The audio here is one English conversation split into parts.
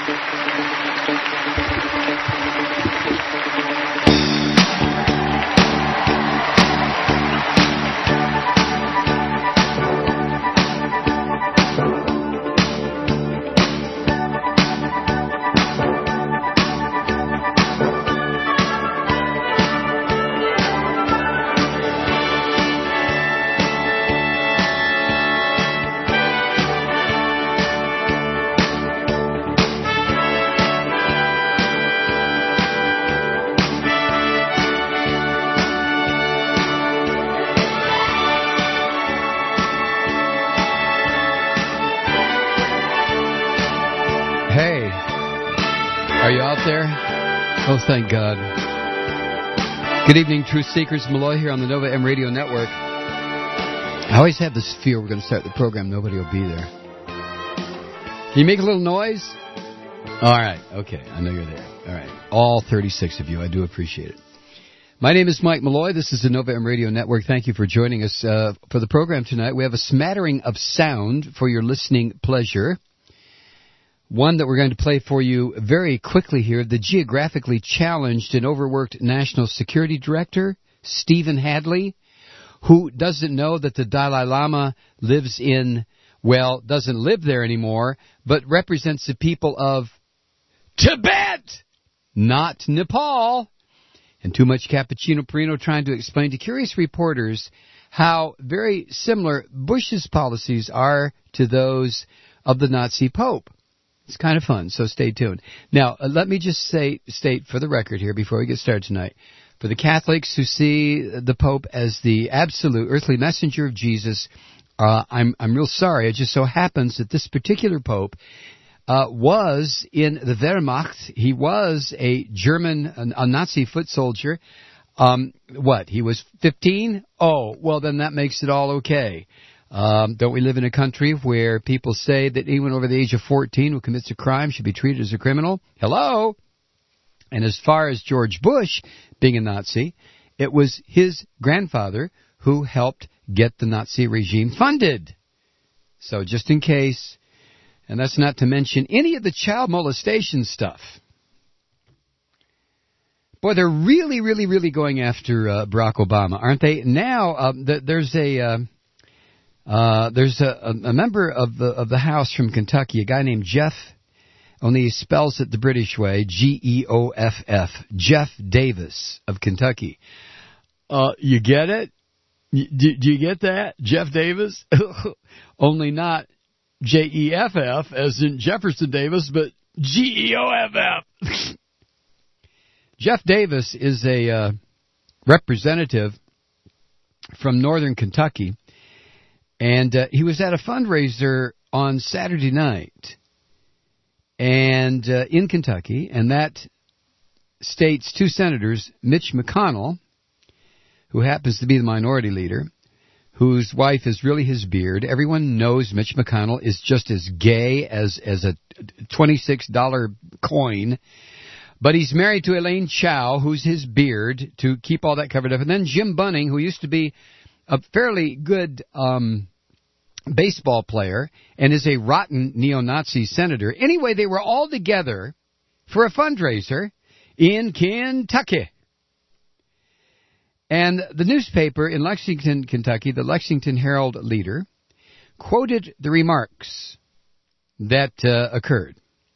Oh, thank God. Good evening, Truth Seekers. Malloy here on the Nova M Radio Network. I always have this fear we're going to start the program, nobody will be there. Can you make a little noise? All right, okay, I know you're there. All right, all 36 of you, I do appreciate it. My name is Mike Malloy. This is the Nova M Radio Network. Thank you for joining us for the program tonight. We have a smattering of sound for your listening pleasure. One that we're going to play for you very quickly here, the geographically challenged and overworked National Security Director, Stephen Hadley, who doesn't know that the Dalai Lama lives in, well, doesn't live there anymore, but represents the people of Tibet, not Nepal. And too much cappuccino Perino trying to explain to curious reporters how very similar Bush's policies are to those of the Nazi Pope. It's kind of fun, so stay tuned. Now, let me just state for the record here before we get started tonight, for the Catholics who see the Pope as the absolute earthly messenger of Jesus, I'm real sorry. It just so happens that this particular Pope was in the Wehrmacht. He was a German, a Nazi foot soldier. He was 15? Oh, well, then that makes it all okay. Don't we live in a country where people say that anyone over the age of 14 who commits a crime should be treated as a criminal? Hello? And as far as George Bush being a Nazi, it was his grandfather who helped get the Nazi regime funded. So just in case, and that's not to mention any of the child molestation stuff. Boy, they're really, really, really going after Barack Obama, aren't they? Now, there's a member of the House from Kentucky, a guy named Jeff, only he spells it the British way, Geoff, Jeff Davis of Kentucky. You get it? Do you get that? Jeff Davis? Only not Jeff as in Jefferson Davis, but Geoff. Jeff Davis is a representative from northern Kentucky. And he was at a fundraiser on Saturday night and in Kentucky, and that state's two senators, Mitch McConnell, who happens to be the minority leader, whose wife is really his beard. Everyone knows Mitch McConnell is just as gay as a $26 coin, but he's married to Elaine Chao, who's his beard, to keep all that covered up. And then Jim Bunning, who used to be a fairly good baseball player and is a rotten neo-Nazi senator. Anyway, they were all together for a fundraiser in Kentucky. And the newspaper in Lexington, Kentucky, the Lexington Herald Leader, quoted the remarks that occurred.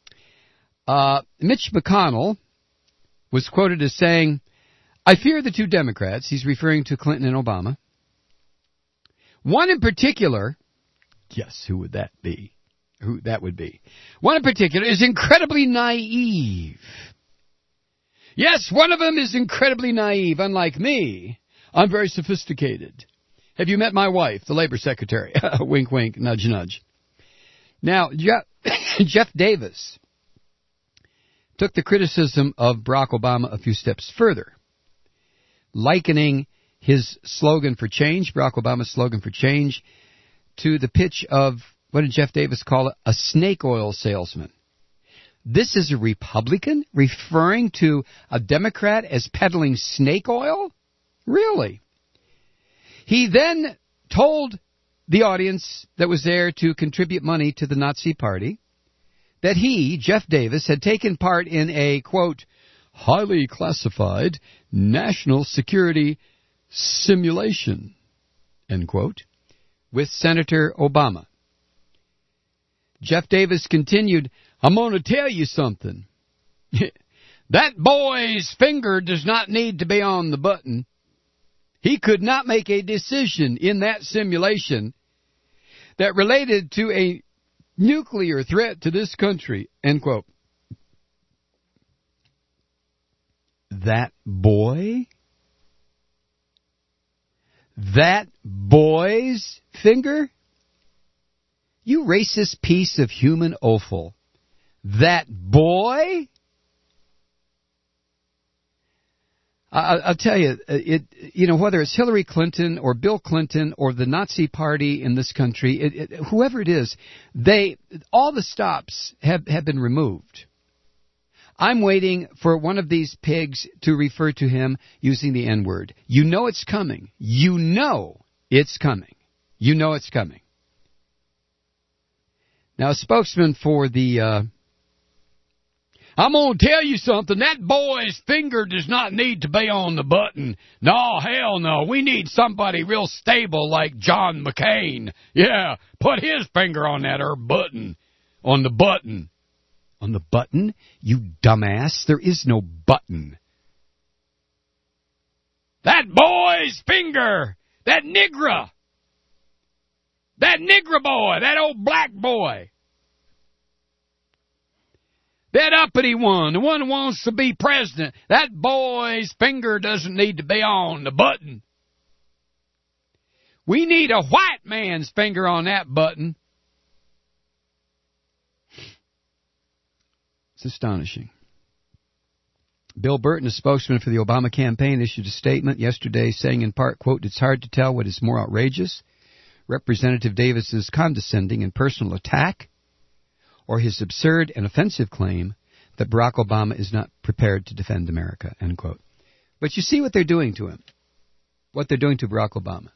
Mitch McConnell was quoted as saying, "I fear the two Democrats," he's referring to Clinton and Obama. "One in particular," yes, who would that be? Who that would be. "One in particular is incredibly naive. Yes, one of them is incredibly naive. Unlike me, I'm very sophisticated. Have you met my wife, the labor secretary?" Wink, wink, nudge, nudge. Now, Jeff Davis took the criticism of Barack Obama a few steps further, likening his slogan for change, Barack Obama's slogan for change, to the pitch of, what did Jeff Davis call it, a snake oil salesman. This is a Republican referring to a Democrat as peddling snake oil? Really? He then told the audience that was there to contribute money to the Nazi Party that he, Jeff Davis, had taken part in a, quote, highly classified national security simulation, end quote, with Senator Obama. Jeff Davis continued, I'm going to tell you something. That boy's finger does not need to be on the button. He could not make a decision in that simulation that related to a nuclear threat to this country, end quote. That boy? That boy's finger? You racist piece of human offal. That boy? I'll tell you, whether it's Hillary Clinton or Bill Clinton or the Nazi Party in this country, whoever it is, all the stops have been removed. I'm waiting for one of these pigs to refer to him using the N-word. You know it's coming. You know it's coming. You know it's coming. Now, a spokesman for the... I'm going to tell you something. That boy's finger does not need to be on the button. No, hell no. We need somebody real stable like John McCain. Yeah, put his finger on that button. On the button. On the button? You dumbass. There is no button. That boy's finger. That nigger. That nigger boy. That old black boy. That uppity one, the one who wants to be president, that boy's finger doesn't need to be on the button. We need a white man's finger on that button. It's astonishing. Bill Burton, a spokesman for the Obama campaign, issued a statement yesterday saying in part, quote, it's hard to tell what is more outrageous, Representative Davis's condescending and personal attack, or his absurd and offensive claim that Barack Obama is not prepared to defend America, end quote. But you see what they're doing to him, what they're doing to Barack Obama.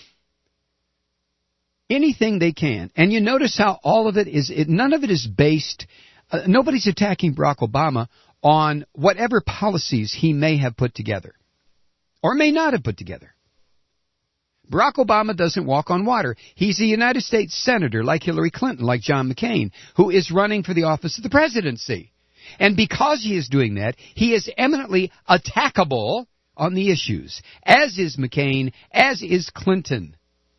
Anything they can. And you notice how all of it is, none of it is based, nobody's attacking Barack Obama on whatever policies he may have put together, or may not have put together. Barack Obama doesn't walk on water. He's a United States senator like Hillary Clinton, like John McCain, who is running for the office of the presidency. And because he is doing that, he is eminently attackable on the issues, as is McCain, as is Clinton.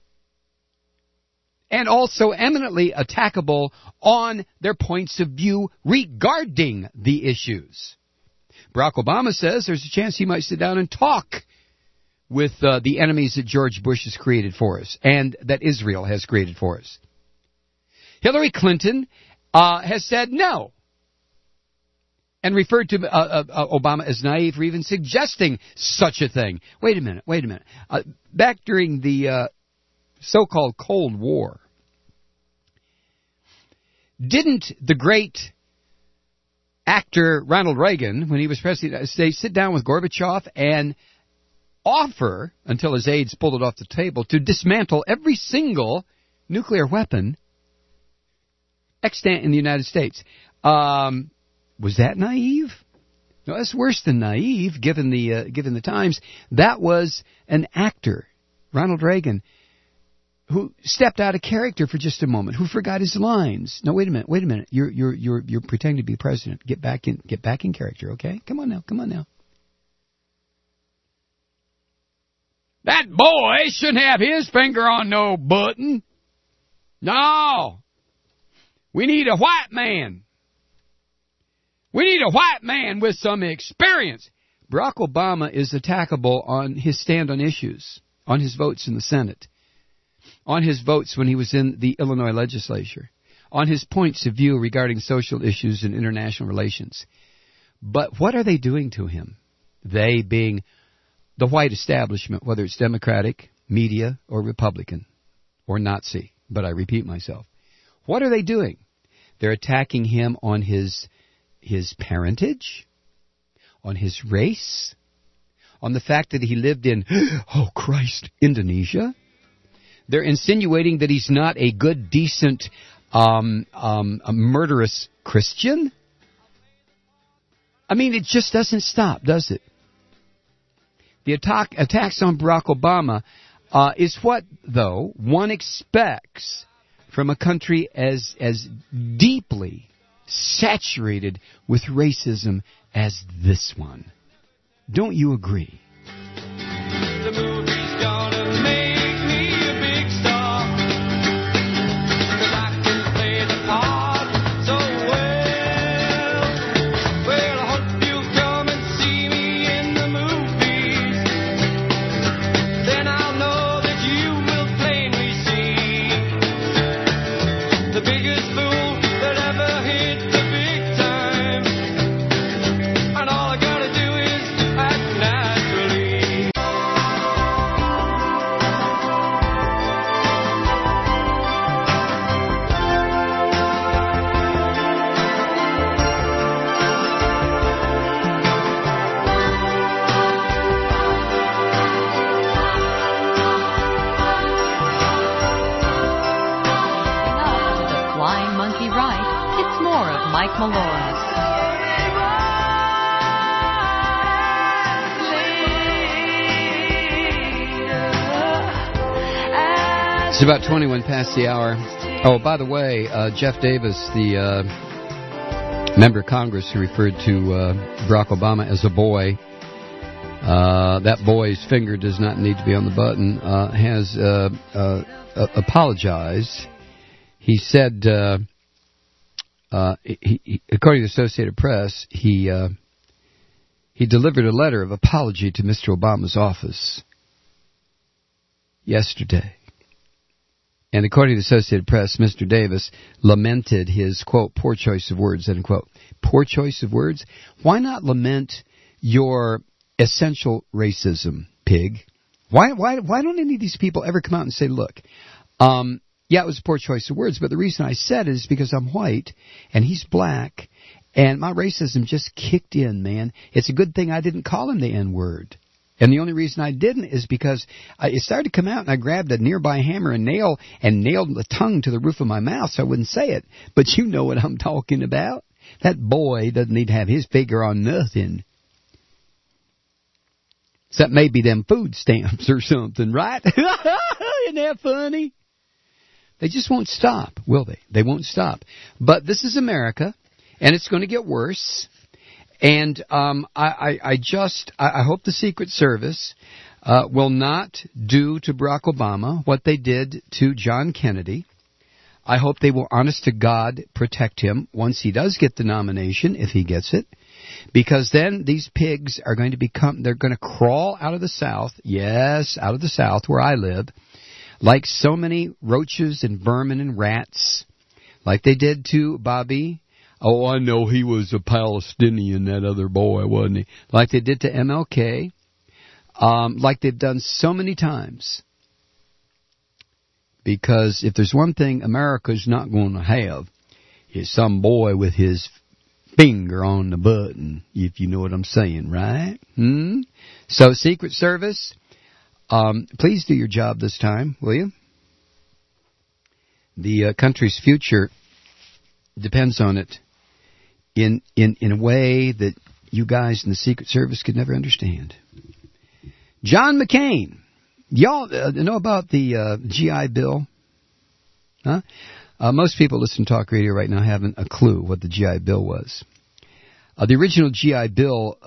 And also eminently attackable on their points of view regarding the issues. Barack Obama says there's a chance he might sit down and talk with the enemies that George Bush has created for us and that Israel has created for us. Hillary Clinton has said no and referred to Obama as naive for even suggesting such a thing. Wait a minute. Back during the so-called Cold War, didn't the great actor Ronald Reagan, when he was president of the United States, sit down with Gorbachev and offer, until his aides pulled it off the table, to dismantle every single nuclear weapon extant in the United States? Was that naive? No, that's worse than naive, given the times. That was an actor, Ronald Reagan, who stepped out of character for just a moment, who forgot his lines. No, wait a minute. You're pretending to be president. Get back in character, okay? Come on now. That boy shouldn't have his finger on no button. No. We need a white man. We need a white man with some experience. Barack Obama is attackable on his stand on issues, on his votes in the Senate, on his votes when he was in the Illinois legislature, on his points of view regarding social issues and international relations. But what are they doing to him? They being the white establishment, whether it's Democratic, media, or Republican, or Nazi. But I repeat myself. What are they doing? They're attacking him on his parentage, on his race, on the fact that he lived in, Indonesia. They're insinuating that he's not a good, decent a murderous Christian? I mean, it just doesn't stop, does it? The attacks on Barack Obama is what, though, one expects from a country as deeply saturated with racism as this one. Don't you agree? The movie's gonna make me a big star, 'cause I can play the part so well. Well, I hope you'll come and see me in the movies. Then I'll know that you will plainly see the biggest fool that ever hit the big time. And all I gotta do is act naturally. Up to the Flying Monkey Ride, it's more of Mike Malloy. It's about 21 past the hour. Oh, by the way, Jeff Davis, the member of Congress who referred to Barack Obama as a boy, that boy's finger does not need to be on the button, has apologized. He said, according to the Associated Press, he delivered a letter of apology to Mr. Obama's office yesterday. And according to the Associated Press, Mr. Davis lamented his, quote, poor choice of words, end quote. Poor choice of words? Why not lament your essential racism, pig? Why don't any of these people ever come out and say, look, yeah, it was a poor choice of words, but the reason I said it is because I'm white and he's black and my racism just kicked in, man. It's a good thing I didn't call him the N-word. And the only reason I didn't is because it started to come out and I grabbed a nearby hammer and nailed the tongue to the roof of my mouth so I wouldn't say it. But you know what I'm talking about. That boy doesn't need to have his finger on nothing. Except maybe them food stamps or something, right? Isn't that funny? They just won't stop, will they? They won't stop. But this is America, and it's going to get worse. And I hope the Secret Service will not do to Barack Obama what they did to John Kennedy. I hope they will, honest to God, protect him once he does get the nomination, if he gets it. Because then these pigs are going to they're going to crawl out of the South, yes, out of the South where I live, like so many roaches and vermin and rats, like they did to Bobby. Oh, I know he was a Palestinian, that other boy, wasn't he? Like they did to MLK, like they've done so many times. Because if there's one thing America's not going to have, is some boy with his finger on the button, if you know what I'm saying, right? So, Secret Service, please do your job this time, will you? The country's future depends on it in a way that you guys in the Secret Service could never understand. John McCain. Y'all know about the GI Bill? Huh? Most people listening to talk radio right now haven't a clue what the GI Bill was. The original GI Bill,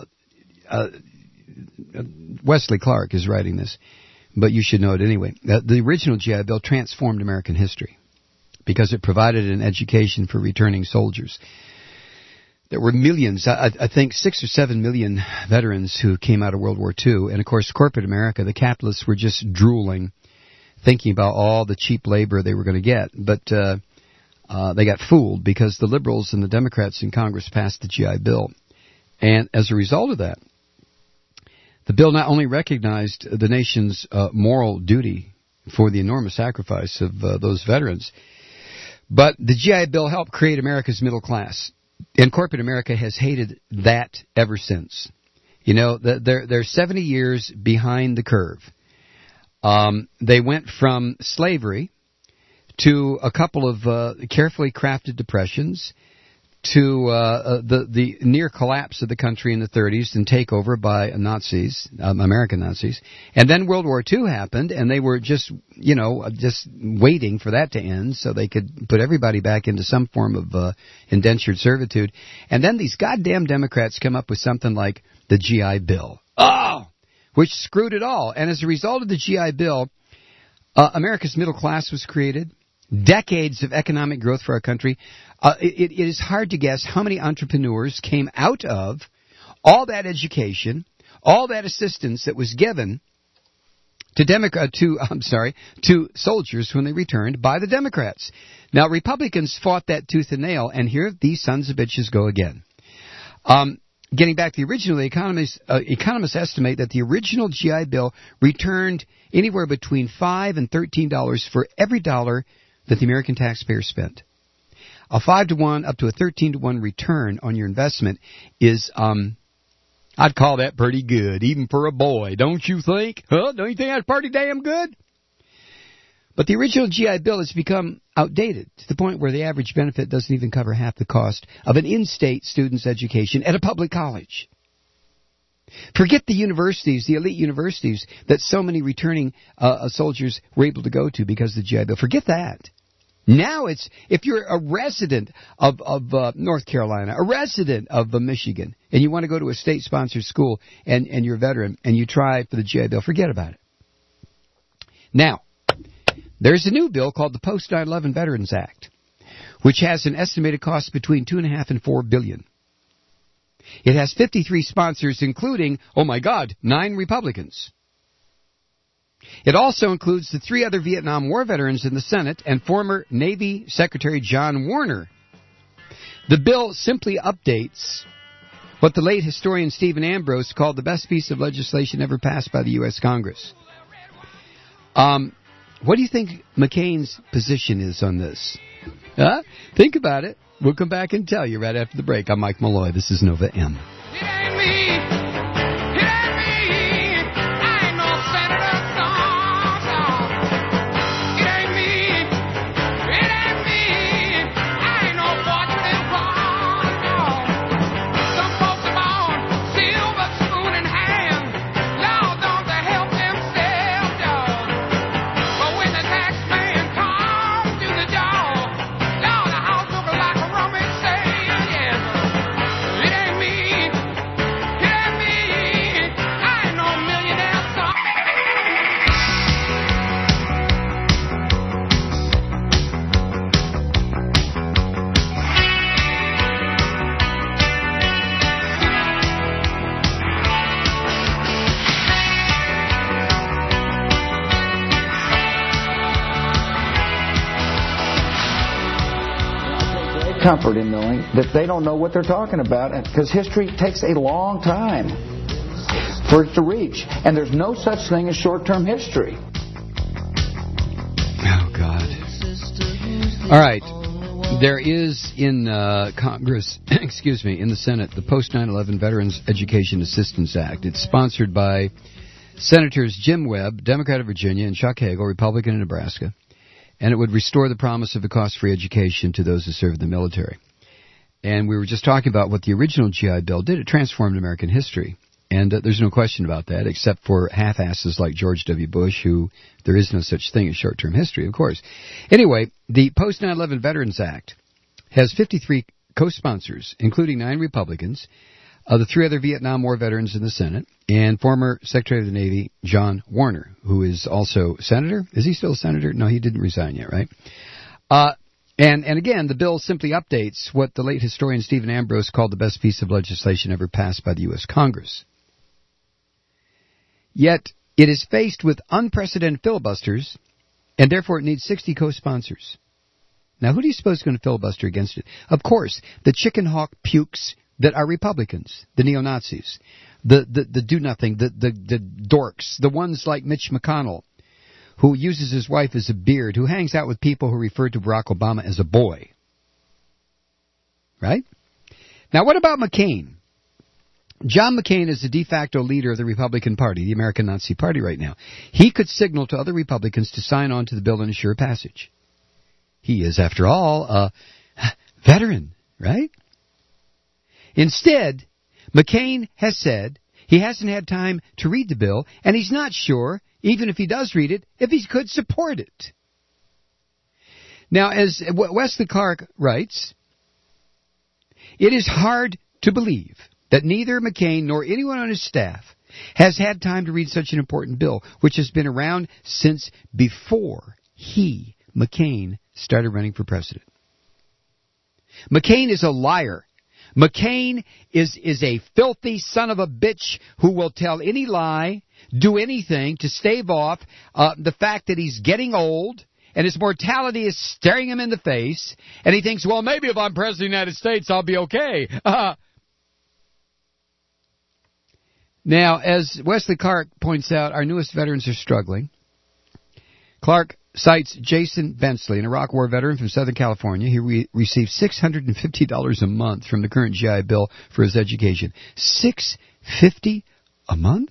Wesley Clark is writing this, but you should know it anyway. The original GI Bill transformed American history because it provided an education for returning soldiers. There were millions, I think 6 or 7 million veterans who came out of World War II. And, of course, corporate America, the capitalists were just drooling, thinking about all the cheap labor they were going to get. But they got fooled because the liberals and the Democrats in Congress passed the GI Bill. And as a result of that, the bill not only recognized the nation's moral duty for the enormous sacrifice of those veterans, but the GI Bill helped create America's middle class. And corporate America has hated that ever since. You know, they're 70 years behind the curve. They went from slavery to a couple of carefully crafted depressions, to the near collapse of the country in the 30s and takeover by Nazis, American Nazis. And then World War II happened, and they were just waiting for that to end so they could put everybody back into some form of indentured servitude. And then these goddamn Democrats come up with something like the GI Bill. Oh! Which screwed it all. And as a result of the GI Bill, America's middle class was created. Decades of economic growth for our country. It is hard to guess how many entrepreneurs came out of all that education, all that assistance that was given to soldiers when they returned by the Democrats. Now, Republicans fought that tooth and nail, and here these sons of bitches go again. Getting back to the original, economists estimate that the original GI Bill returned anywhere between $5 and $13 for every dollar that the American taxpayer spent. A 5-to-1 up to a 13-to-1 return on your investment is, I'd call that pretty good, even for a boy, don't you think? Huh? Don't you think that's pretty damn good? But the original GI Bill has become outdated to the point where the average benefit doesn't even cover half the cost of an in-state student's education at a public college. Forget the universities, the elite universities that so many returning soldiers were able to go to because of the GI Bill. Forget that. Now it's, if you're a resident of North Carolina, a resident of Michigan, and you want to go to a state-sponsored school and you're a veteran and you try for the GI Bill, forget about it. Now, there's a new bill called the Post 9/11 Veterans Act, which has an estimated cost between $2.5 and $4 billion. It has 53 sponsors, including, 9 Republicans. It also includes the 3 other Vietnam War veterans in the Senate and former Navy Secretary John Warner. The bill simply updates what the late historian Stephen Ambrose called the best piece of legislation ever passed by the U.S. Congress. What do you think McCain's position is on this? Think about it. We'll come back and tell you right after the break. I'm Mike Malloy. This is Nova M. It ain't me. It ain't me. I ain't no senator. No. It ain't me. It ain't me. I ain't no fortunate one. No. Some folks are born silver spoon in hand. Lord, don't they help themselves, y'all? But when the tax man comes to the door, Lord, the house look like a rummage sale, yes. It ain't me. It ain't me. I ain't no millionaire son. Great comfort in knowing that they don't know what they're talking about, because history takes a long time for it to reach, and there's no such thing as short-term history. Oh, God. All right. There is in Congress, in the Senate, the Post 9/11 Veterans Education Assistance Act. It's sponsored by Senators Jim Webb, Democrat of Virginia, and Chuck Hagel, Republican of Nebraska. And it would restore the promise of a cost-free education to those who serve in the military. And we were just talking about what the original GI Bill did. It transformed American history. And there's no question about that, except for half-asses like George W. Bush, who there is no such thing as short-term history, of course. Anyway, the Post 9/11 Veterans Act has 53 co-sponsors, including 9 Republicans, the 3 other Vietnam War veterans in the Senate, and former Secretary of the Navy John Warner, who is also senator. Is he still a senator? No, he didn't resign yet, right? And again, the bill simply updates what the late historian Stephen Ambrose called the best piece of legislation ever passed by the U.S. Congress. Yet, it is faced with unprecedented filibusters, and therefore it needs 60 co-sponsors. Now, who do you suppose is going to filibuster against it? Of course, the chicken hawk pukes that are Republicans, the neo-Nazis, the do-nothing, the dorks, the ones like Mitch McConnell, who uses his wife as a beard, who hangs out with people who refer to Barack Obama as a boy. Right? Now, what about McCain? John McCain is the de facto leader of the Republican Party, the American Nazi Party right now. He could signal to other Republicans to sign on to the bill and assure passage. He is, after all, a veteran, right? Instead, McCain has said he hasn't had time to read the bill, and he's not sure, even if he does read it, if he could support it. Now, as Wesley Clark writes, it is hard to believe that neither McCain nor anyone on his staff has had time to read such an important bill, which has been around since before he, McCain, started running for president. McCain is a liar. McCain is a filthy son of a bitch who will tell any lie, do anything to stave off the fact that he's getting old and his mortality is staring him in the face, and he thinks, well, maybe if I'm president of the United States, I'll be okay. Now, as Wesley Clark points out, our newest veterans are struggling. Clark cites Jason Bensley, an Iraq War veteran from Southern California. He received $650 a month from the current GI Bill for his education. $650 a month?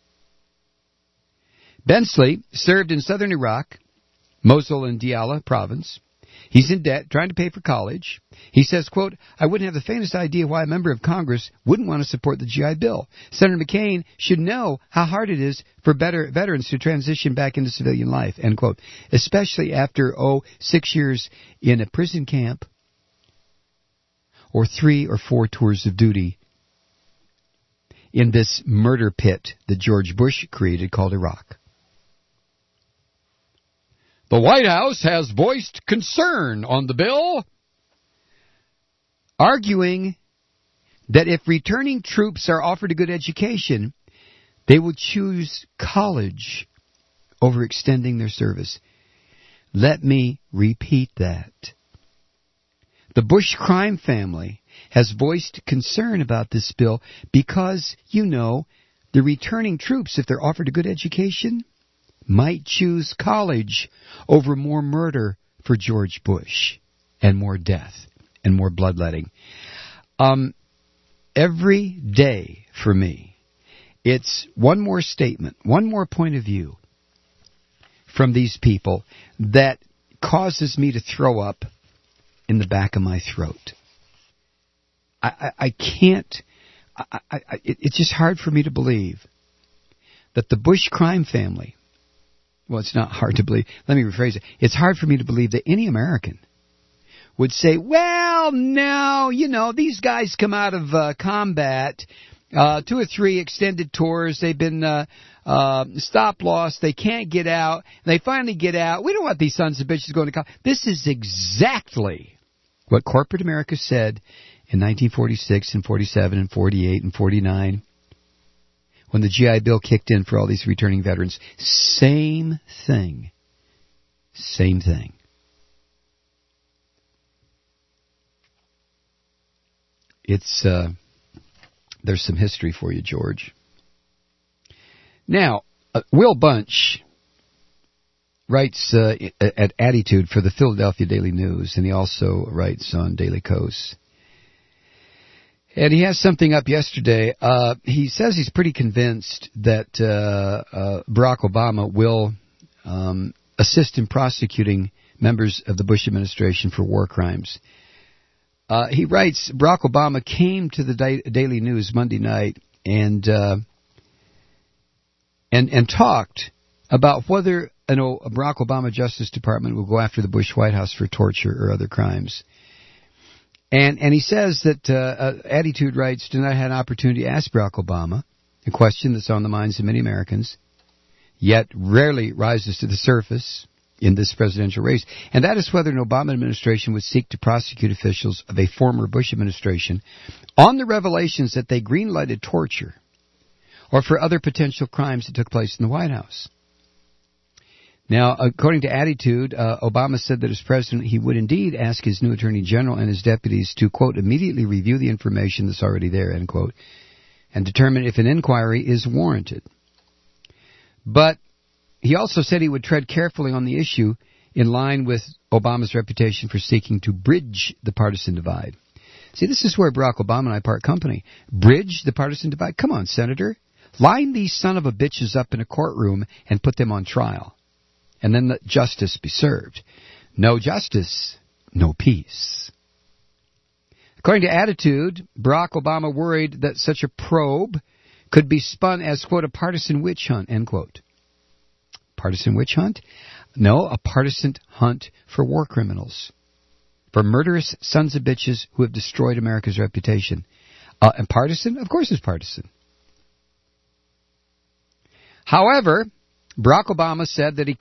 Bensley served in southern Iraq, Mosul and Diyala province. He's in debt, trying to pay for college. He says, quote, I wouldn't have the faintest idea why a member of Congress wouldn't want to support the GI Bill. Senator McCain should know how hard it is for veterans to transition back into civilian life, end quote, especially after, 6 years in a prison camp or 3 or 4 tours of duty in this murder pit that George Bush created called Iraq. The White House has voiced concern on the bill, arguing that if returning troops are offered a good education, they will choose college over extending their service. Let me repeat that. The Bush crime family has voiced concern about this bill because, the returning troops, if they're offered a good education, might choose college over more murder for George Bush and more death and more bloodletting. Every day for me, it's one more statement, one more point of view from these people that causes me to throw up in the back of my throat. I can't, it's just hard for me to believe that the Bush crime family, well, it's not hard to believe. Let me rephrase it. It's hard for me to believe that any American would say, well, no, these guys come out of combat, 2 or 3 extended tours. They've been stop-loss. They can't get out. They finally get out. We don't want these sons of bitches going to college. This is exactly what corporate America said in 1946 and 47 and 48 and 49. When the GI Bill kicked in for all these returning veterans, same thing. Same thing. It's, there's some history for you, George. Now, Will Bunch writes at Attitude for the Philadelphia Daily News, and he also writes on Daily Kos. And he has something up yesterday. He says he's pretty convinced that Barack Obama will assist in prosecuting members of the Bush administration for war crimes. He writes, Barack Obama came to the Daily News Monday night and talked about whether a Barack Obama Justice Department will go after the Bush White House for torture or other crimes. And he says that Attitude writes, tonight I had an opportunity to ask Barack Obama a question that's on the minds of many Americans, yet rarely rises to the surface in this presidential race, and that is whether an Obama administration would seek to prosecute officials of a former Bush administration on the revelations that they green-lighted torture or for other potential crimes that took place in the White House. Now, according to Attitude, Obama said that as president, he would indeed ask his new attorney general and his deputies to, quote, immediately review the information that's already there, end quote, and determine if an inquiry is warranted. But he also said he would tread carefully on the issue in line with Obama's reputation for seeking to bridge the partisan divide. See, this is where Barack Obama and I part company. Bridge the partisan divide? Come on, Senator. Line these son of a bitches up in a courtroom and put them on trial. And then let justice be served. No justice, no peace. According to Attitude, Barack Obama worried that such a probe could be spun as, quote, a partisan witch hunt, end quote. Partisan witch hunt? No, a partisan hunt for war criminals, for murderous sons of bitches who have destroyed America's reputation. And partisan? Of course it's partisan. However, Barack Obama said that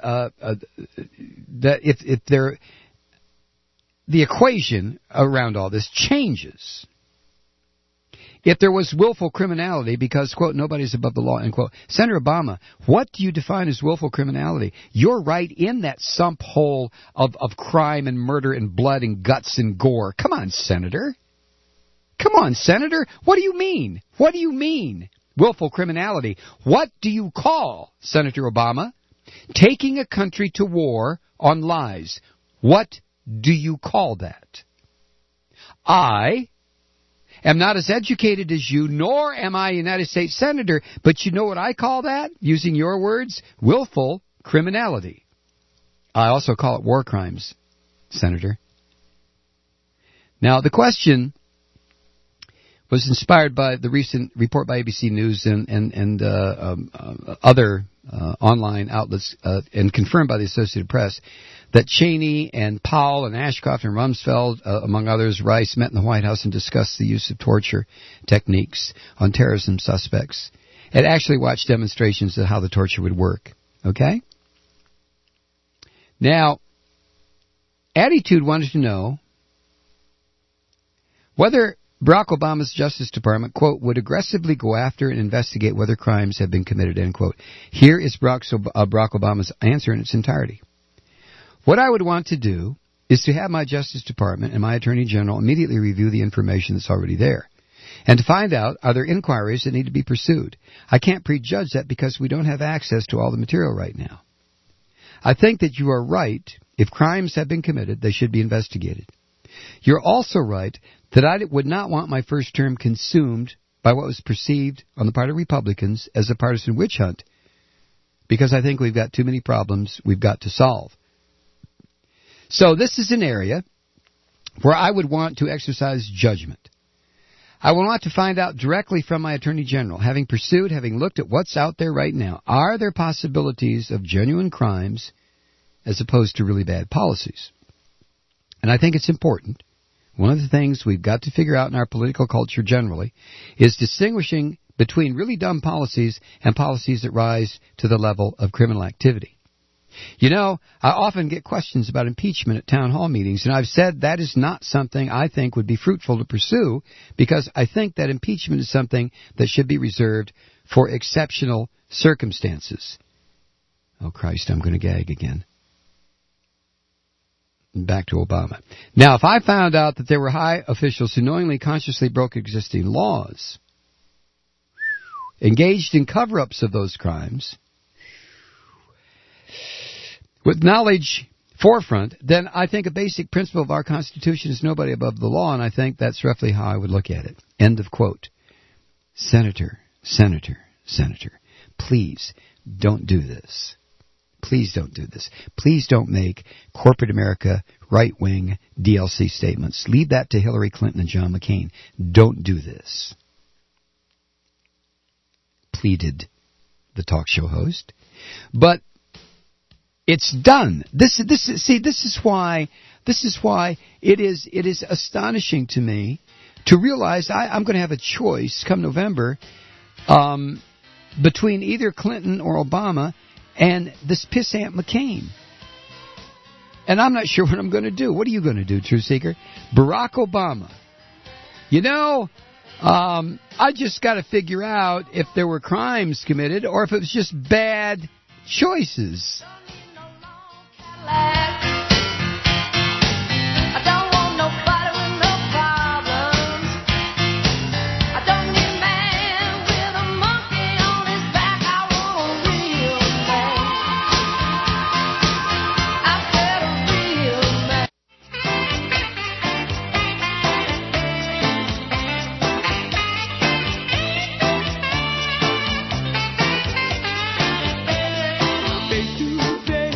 the equation around all this changes if there was willful criminality because, quote, nobody's above the law, end quote. Senator Obama, what do you define as willful criminality? You're right in that sump hole of crime and murder and blood and guts and gore. Come on, Senator. Come on, Senator. What do you mean? What do you mean? Willful criminality. What do you call, Senator Obama, taking a country to war on lies? What do you call that? I am not as educated as you, nor am I a United States Senator, but you know what I call that? Using your words, willful criminality. I also call it war crimes, Senator. Now, the question was inspired by the recent report by ABC News and other online outlets and confirmed by the Associated Press that Cheney and Powell and Ashcroft and Rumsfeld, among others, Rice, met in the White House and discussed the use of torture techniques on terrorism suspects and actually watched demonstrations of how the torture would work. Okay? Now, Attitude wanted to know whether Barack Obama's Justice Department, quote, would aggressively go after and investigate whether crimes have been committed, end quote. Here is Barack Obama's answer in its entirety. What I would want to do is to have my Justice Department and my Attorney General immediately review the information that's already there and to find out, are there inquiries that need to be pursued? I can't prejudge that because we don't have access to all the material right now. I think that you are right. If crimes have been committed, they should be investigated. You're also right that I would not want my first term consumed by what was perceived on the part of Republicans as a partisan witch hunt, because I think we've got too many problems we've got to solve. So this is an area where I would want to exercise judgment. I would want to find out directly from my Attorney General, having looked at what's out there right now, are there possibilities of genuine crimes as opposed to really bad policies? And I think it's important. One of the things we've got to figure out in our political culture generally is distinguishing between really dumb policies and policies that rise to the level of criminal activity. You know, I often get questions about impeachment at town hall meetings, and I've said that is not something I think would be fruitful to pursue because I think that impeachment is something that should be reserved for exceptional circumstances. Oh, Christ, I'm going to gag again. Back to Obama. Now, if I found out that there were high officials who knowingly, consciously broke existing laws, engaged in cover-ups of those crimes, with knowledge forefront, then I think a basic principle of our Constitution is nobody above the law, and I think that's roughly how I would look at it. End of quote. Senator, please don't do this. Please don't do this. Please don't make corporate America right-wing DLC statements. Leave that to Hillary Clinton and John McCain. Don't do this. Pleaded the talk show host. But it's done. This is why it is astonishing to me to realize I'm going to have a choice come November between either Clinton or Obama and this pissant McCain. And I'm not sure what I'm going to do. What are you going to do, Truth Seeker? Barack Obama. You know, I just got to figure out if there were crimes committed or if it was just bad choices. Face to face.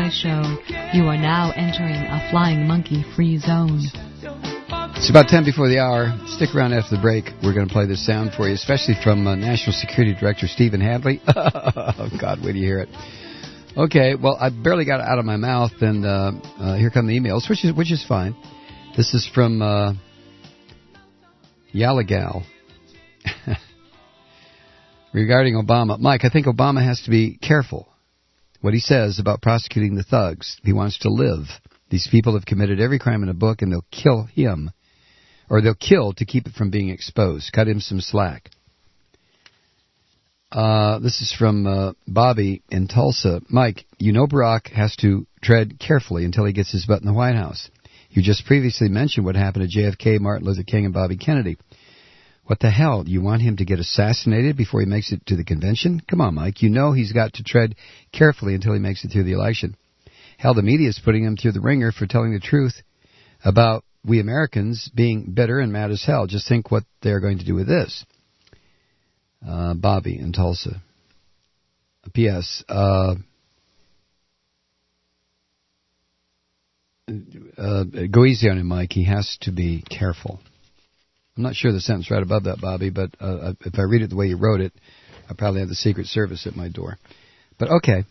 Malloy Show. You are now entering a Flying Monkey free zone. It's about 10 before the hour. Stick around after the break. We're going to play this sound for you, especially from National Security Director Stephen Hadley. Oh, God, wait till you hear it. Okay, well, I barely got it out of my mouth, and here come the emails, which is fine. This is from Yalagal. Regarding Obama. Mike, I think Obama has to be careful what he says about prosecuting the thugs. He wants to live. These people have committed every crime in a book, and they'll kill him. Or they'll kill to keep it from being exposed. Cut him some slack. This is from Bobby in Tulsa. Mike, you know Barack has to tread carefully until he gets his butt in the White House. You just previously mentioned what happened to JFK, Martin Luther King, and Bobby Kennedy. What the hell? You want him to get assassinated before he makes it to the convention? Come on, Mike. You know he's got to tread carefully until he makes it through the election. Hell, the media is putting him through the ringer for telling the truth about we Americans being bitter and mad as hell. Just think what they're going to do with this. Bobby in Tulsa. P.S. Go easy on him, Mike. He has to be careful. I'm not sure the sentence right above that, Bobby, but if I read it the way you wrote it, I probably have the Secret Service at my door. But okay.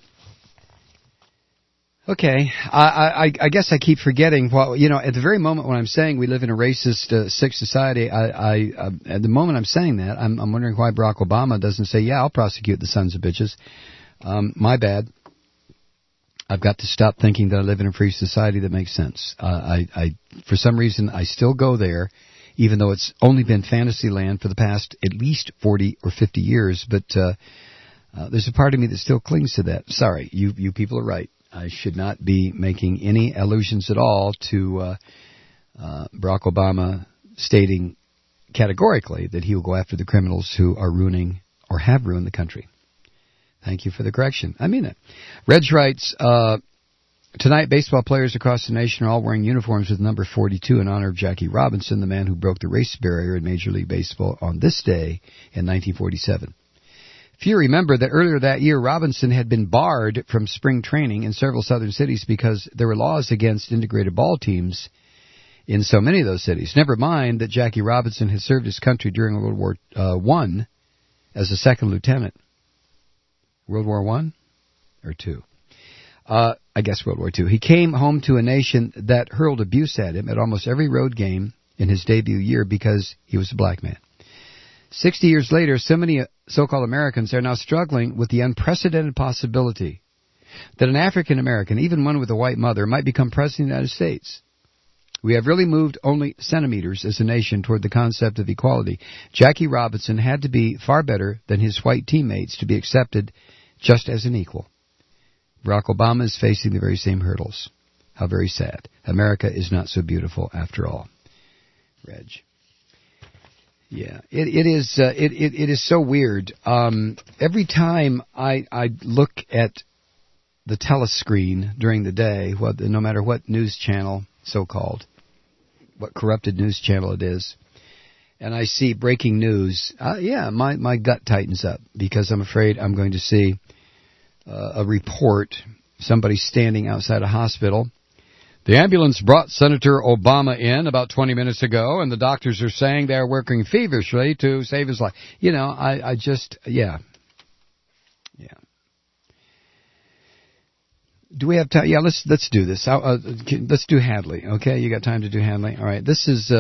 Okay, I guess I keep forgetting. Well, you know, at the very moment when I'm saying we live in a racist, sick society, at the moment I'm saying that, I'm wondering why Barack Obama doesn't say, yeah, I'll prosecute the sons of bitches. My bad. I've got to stop thinking that I live in a free society that makes sense. For some reason, I still go there, even though it's only been fantasy land for the past at least 40 or 50 years. But there's a part of me that still clings to that. Sorry, you people are right. I should not be making any allusions at all to Barack Obama stating categorically that he will go after the criminals who are ruining or have ruined the country. Thank you for the correction. I mean it. Reg writes, tonight baseball players across the nation are all wearing uniforms with number 42 in honor of Jackie Robinson, the man who broke the race barrier in Major League Baseball on this day in 1947. Few remember that earlier that year, Robinson had been barred from spring training in several southern cities because there were laws against integrated ball teams in so many of those cities. Never mind that Jackie Robinson had served his country during World War I as a second lieutenant. World War I or II? I guess World War II. He came home to a nation that hurled abuse at him at almost every road game in his debut year because he was a black man. 60 years later, so many so-called Americans are now struggling with the unprecedented possibility that an African American, even one with a white mother, might become president of the United States. We have really moved only centimeters as a nation toward the concept of equality. Jackie Robinson had to be far better than his white teammates to be accepted just as an equal. Barack Obama is facing the very same hurdles. How very sad. America is not so beautiful after all. Reg. Yeah, it is so weird. Every time I look at the telescreen during the day, no matter what news channel, so-called, what corrupted news channel it is, and I see breaking news, my gut tightens up because I'm afraid I'm going to see a report, somebody standing outside a hospital. The ambulance brought Senator Obama in about 20 minutes ago, and the doctors are saying they're working feverishly to save his life. You know, I just. Do we have time? Yeah, let's do this. Let's do Hadley, okay? You got time to do Hadley? All right, this is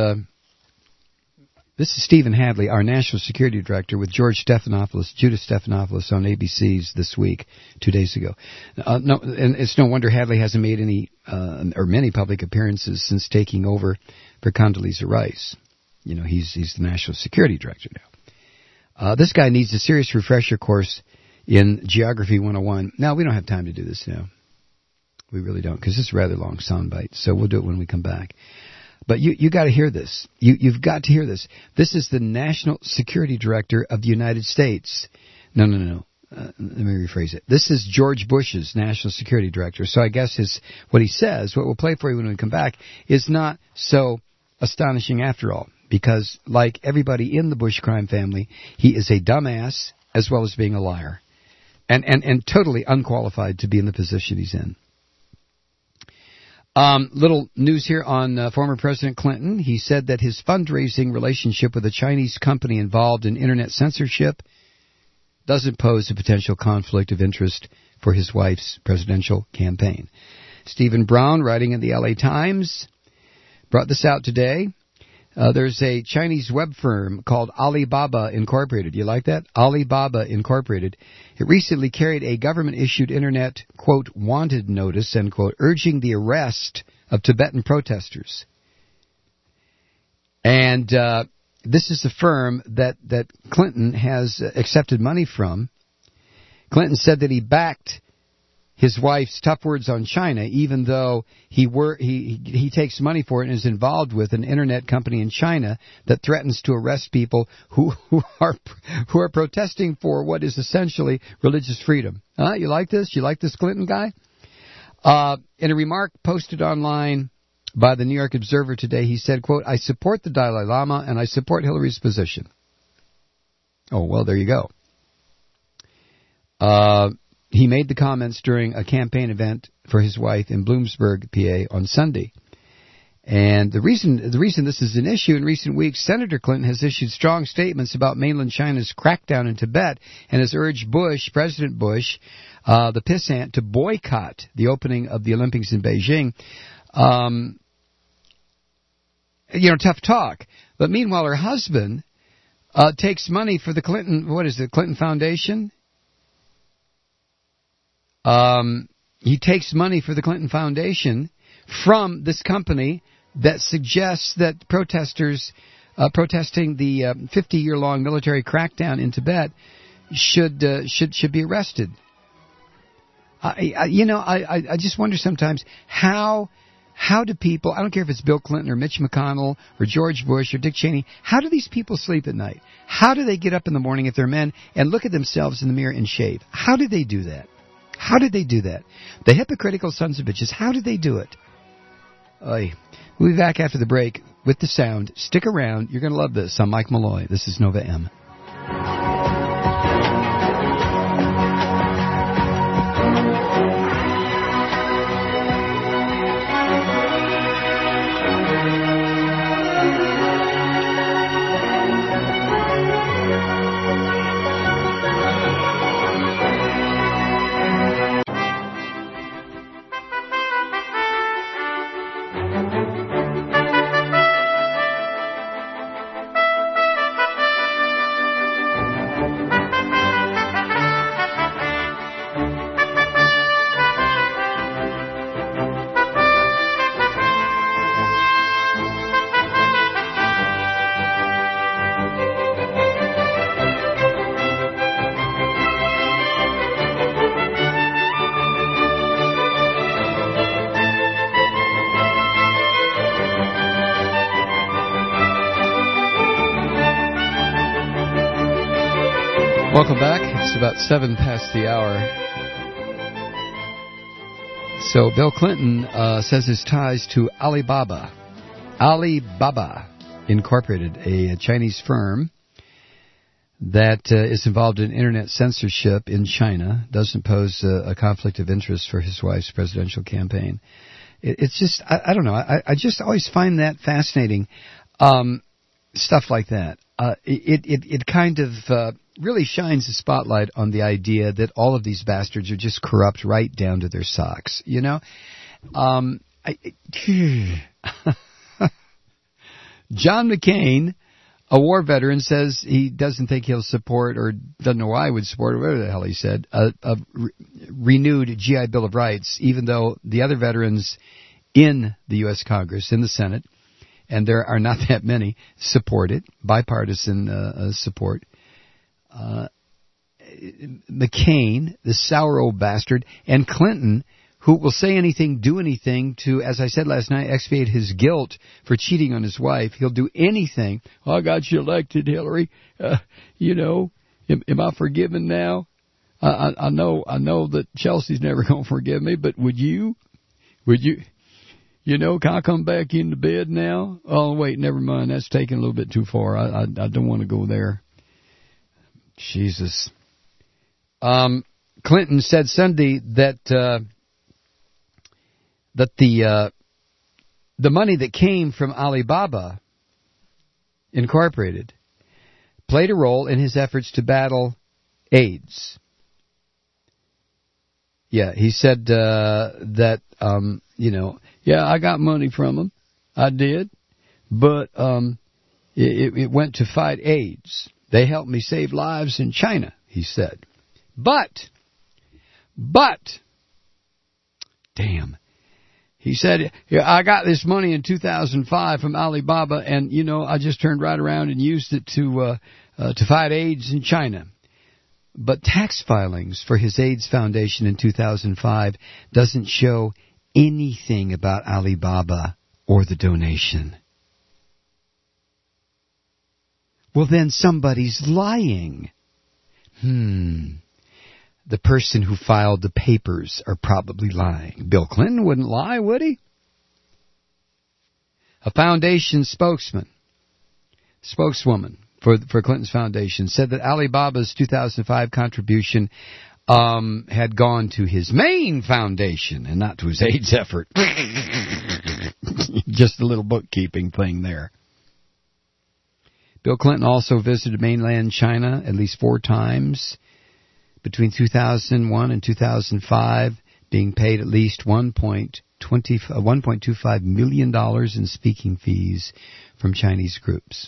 Stephen Hadley, our National Security Director, with Judith Stephanopoulos on ABC's This Week 2 days ago. No, and it's no wonder Hadley hasn't made any or many public appearances since taking over for Condoleezza Rice. You know, he's the National Security Director now. This guy needs a serious refresher course in Geography 101. Now, we don't have time to do this now. We really don't, because it's a rather long soundbite, so we'll do it when we come back. But you got to hear this. You've got to hear this. This is the National Security Director of the United States. No. Let me rephrase it. This is George Bush's National Security Director. So I guess what he says, what we'll play for you when we come back, is not so astonishing after all. Because like everybody in the Bush crime family, he is a dumbass as well as being a liar. And totally unqualified to be in the position he's in. Little news here on former President Clinton. He said that his fundraising relationship with a Chinese company involved in internet censorship doesn't pose a potential conflict of interest for his wife's presidential campaign. Stephen Brown, writing in the LA Times, brought this out today. There's a Chinese web firm called Alibaba Incorporated. You like that? Alibaba Incorporated. It recently carried a government-issued internet, quote, wanted notice, end quote, urging the arrest of Tibetan protesters. And this is the firm that Clinton has accepted money from. Clinton said that he backed his wife's tough words on China, even though he takes money for it and is involved with an internet company in China that threatens to arrest people who are protesting for what is essentially religious freedom. You like this? You like this Clinton guy? In a remark posted online by the New York Observer today, he said, quote, I support the Dalai Lama and I support Hillary's position. Oh, well, there you go. He made the comments during a campaign event for his wife in Bloomsburg, PA, on Sunday. And the reason this is an issue in recent weeks, Senator Clinton has issued strong statements about mainland China's crackdown in Tibet and has urged President Bush, the pissant, to boycott the opening of the Olympics in Beijing. Tough talk. But meanwhile, her husband takes money for the Clinton Foundation? He takes money for the Clinton Foundation from this company that suggests that protesters protesting the 50-year-long military crackdown in Tibet should be arrested. I just wonder sometimes how do people, I don't care if it's Bill Clinton or Mitch McConnell or George Bush or Dick Cheney, how do these people sleep at night? How do they get up in the morning if they're men and look at themselves in the mirror and shave? How do they do that? How did they do that? The hypocritical sons of bitches, how did they do it? We'll be back after the break with the sound. Stick around. You're going to love this. I'm Mike Malloy. This is Nova M. Welcome back. It's about 7 past the hour. So Bill Clinton says his ties to Alibaba Incorporated, a Chinese firm that is involved in internet censorship in China, doesn't pose a conflict of interest for his wife's presidential campaign. It's just, I don't know, I just always find that fascinating, stuff like that. It kind of really shines a spotlight on the idea that all of these bastards are just corrupt right down to their socks, you know? John McCain, a war veteran, says he doesn't think he'll support, or doesn't know why he would support, or whatever the hell he said, a renewed GI Bill of Rights, even though the other veterans in the U.S. Congress, in the Senate, and there are not that many, support it, bipartisan support. McCain, the sour old bastard, and Clinton, who will say anything, do anything to, as I said last night, expiate his guilt for cheating on his wife. He'll do anything. I got you elected, Hillary. Am I forgiven now? I know that Chelsea's never going to forgive me, but would you? Can I come back into bed now? Oh, wait, never mind. That's taking a little bit too far. I don't want to go there. Jesus. Clinton said Sunday that the the money that came from Alibaba Incorporated played a role in his efforts to battle AIDS. Yeah, he said that, I got money from them. I did. But it went to fight AIDS. They helped me save lives in China, he said. But, damn. He said, I got this money in 2005 from Alibaba, and, I just turned right around and used it to fight AIDS in China. But tax filings for his AIDS Foundation in 2005 doesn't show anything about Alibaba or the donation. Well, then somebody's lying. The person who filed the papers are probably lying. Bill Clinton wouldn't lie, would he? A foundation spokeswoman for Clinton's foundation said that Alibaba's 2005 contribution had gone to his main foundation and not to his AIDS effort. Just a little bookkeeping thing there. Bill Clinton also visited mainland China at least 4 times between 2001 and 2005, being paid at least $1.25 million in speaking fees from Chinese groups.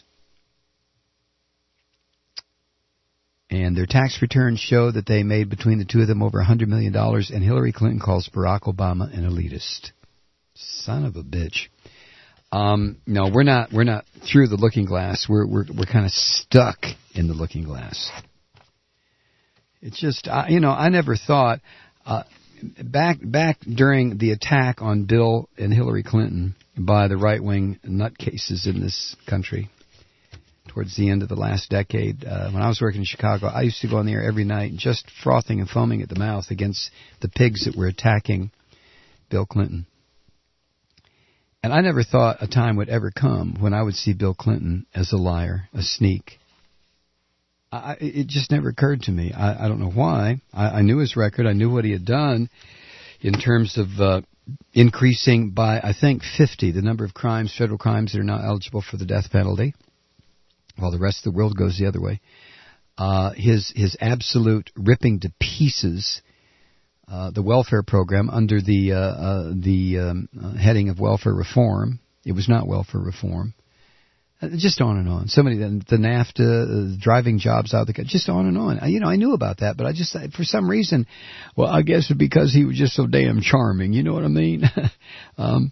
And their tax returns show that they made between the two of them over $100 million, and Hillary Clinton calls Barack Obama an elitist. Son of a bitch. No, we're not through the looking glass. We're kind of stuck in the looking glass. It's just, I never thought, back during the attack on Bill and Hillary Clinton by the right-wing nutcases in this country, towards the end of the last decade, when I was working in Chicago, I used to go on the air every night just frothing and foaming at the mouth against the pigs that were attacking Bill Clinton. And I never thought a time would ever come when I would see Bill Clinton as a liar, a sneak. It just never occurred to me. I don't know why. I knew his record. I knew what he had done in terms of increasing by, I think, 50 the number of crimes, federal crimes that are now eligible for the death penalty, while the rest of the world goes the other way. His absolute ripping to pieces the welfare program under the heading of welfare reform. It was not welfare reform. Just on and on. The NAFTA, driving jobs out of the country, just on and on. I knew about that, but I just, for some reason, well, I guess because he was just so damn charming. You know what I mean? Oh,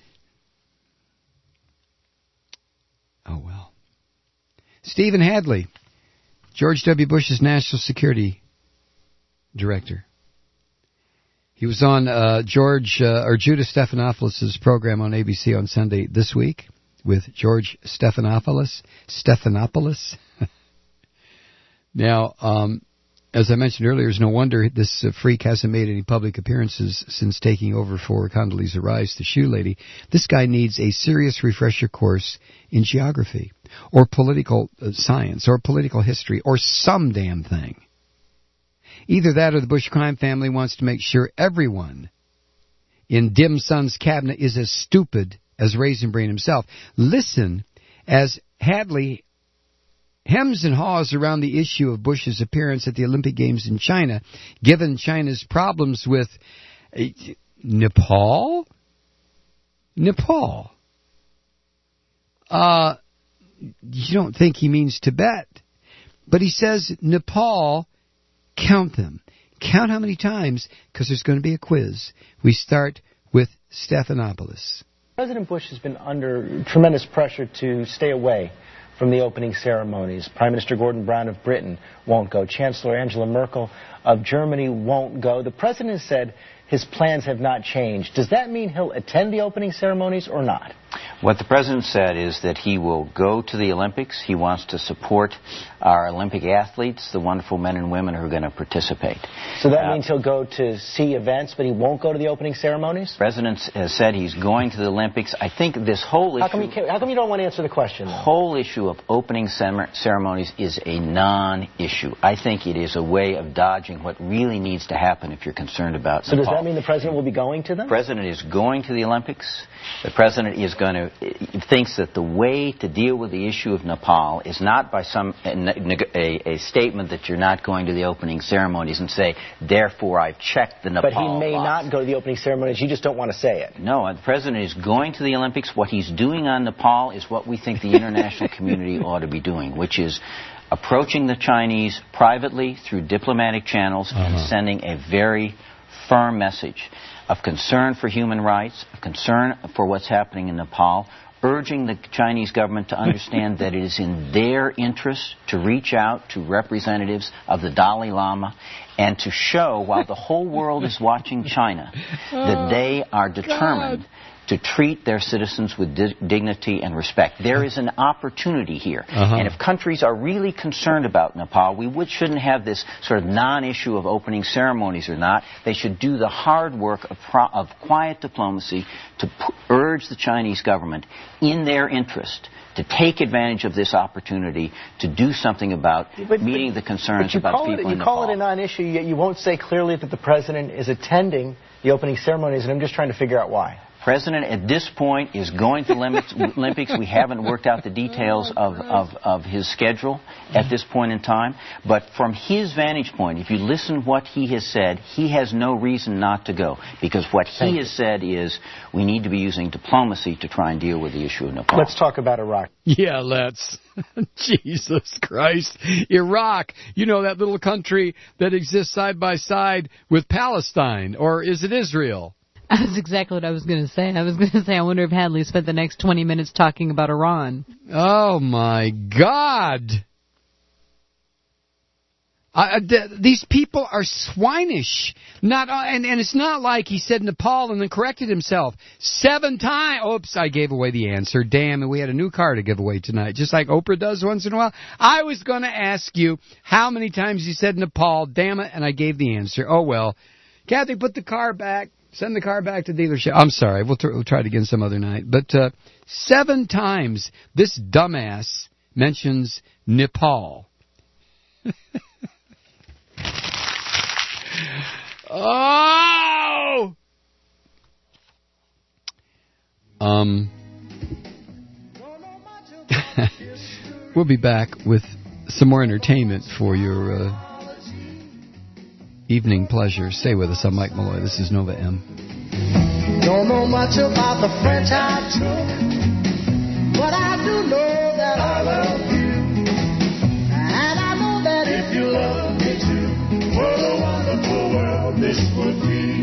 well. Stephen Hadley, George W. Bush's national security director. He was on Judah Stephanopoulos' program on ABC on Sunday this week with George Stephanopoulos. Now, as I mentioned earlier, it's no wonder this freak hasn't made any public appearances since taking over for Condoleezza Rice, the shoe lady. This guy needs a serious refresher course in geography or political science or political history or some damn thing. Either that or the Bush crime family wants to make sure everyone in Dim Sun's cabinet is as stupid as Raisin Brain himself. Listen as Hadley hems and haws around the issue of Bush's appearance at the Olympic Games in China, given China's problems with Nepal? Nepal. You don't think he means Tibet. But he says Nepal, count them. Count how many times, because there's going to be a quiz. We start with Stephanopoulos. President Bush has been under tremendous pressure to stay away from the opening ceremonies. Prime Minister Gordon Brown of Britain won't go. Chancellor Angela Merkel of Germany won't go. The president has said his plans have not changed. Does that mean he'll attend the opening ceremonies or not? What the president said is that he will go to the Olympics. He wants to support our Olympic athletes, the wonderful men and women who are going to participate. So that means he'll go to see events, but he won't go to the opening ceremonies? The president has said he's going to the Olympics. I think this whole issue... How come you don't want to answer the question? The whole issue of opening ceremonies is a non-issue. I think it is a way of dodging what really needs to happen if you're concerned about Nepal. So does that mean the president will be going to them? The president is going to the Olympics. The president is thinks that the way to deal with the issue of Nepal is not by a statement that you're not going to the opening ceremonies and say, therefore I've checked the Nepal But he may box. not go to the opening ceremonies. You just don't want to say it. No, the president is going to the Olympics. What he's doing on Nepal is what we think the international community ought to be doing, which is approaching the Chinese privately through diplomatic channels and sending a very firm message of concern for human rights, of concern for what's happening in Nepal, urging the Chinese government to understand that it is in their interest to reach out to representatives of the Dalai Lama and to show, while the whole world is watching China, that they are determined to treat their citizens with dignity and respect. There is an opportunity here. And if countries are really concerned about Nepal, we shouldn't have this sort of non-issue of opening ceremonies or not. They should do the hard work of quiet diplomacy to urge the Chinese government in their interest to take advantage of this opportunity to do something about meeting the concerns about people in Nepal. You call it a non-issue, yet you won't say clearly that the president is attending the opening ceremonies, and I'm just trying to figure out why. President, at this point, is going to the Olympics. We haven't worked out the details of his schedule at this point in time. But from his vantage point, if you listen what he has said, he has no reason not to go. Because what he has said is we need to be using diplomacy to try and deal with the issue of Nepal. Let's talk about Iraq. Yeah, let's. Jesus Christ. Iraq, you know, that little country that exists side by side with Palestine. Or is it Israel? That's exactly what I was going to say. I was going to say, I wonder if Hadley spent the next 20 minutes talking about Iran. Oh, my God. These people are swinish. And it's not like he said Nepal and then corrected himself 7 times. Oops, I gave away the answer. Damn, and we had a new car to give away tonight, just like Oprah does once in a while. I was going to ask you how many times you said Nepal, damn it, and I gave the answer. Oh, well. Kathy, put the car back. Send the car back to dealership. I'm sorry. We'll try it again some other night. But 7 times this dumbass mentions Nepal. Oh! We'll be back with some more entertainment for your evening pleasure. Stay with us. I'm Mike Malloy. This is Nova M. Don't know much about the French I took, but I do know that I love you. And I know that if you love me too, what a wonderful world this would be.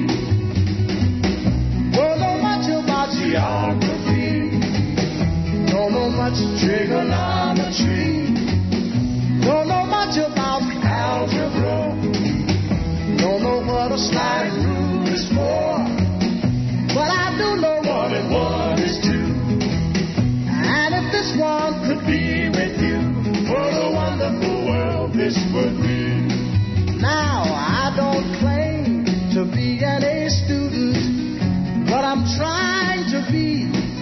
Don't know much about geography, don't know much trigonometry, don't know much about algebra. Don't know what a slide rule is for, but I do know 1 and 1 is 2. And if this one could be with you, what a wonderful world this would be. Now, I don't claim to be an A student, but I'm trying to be.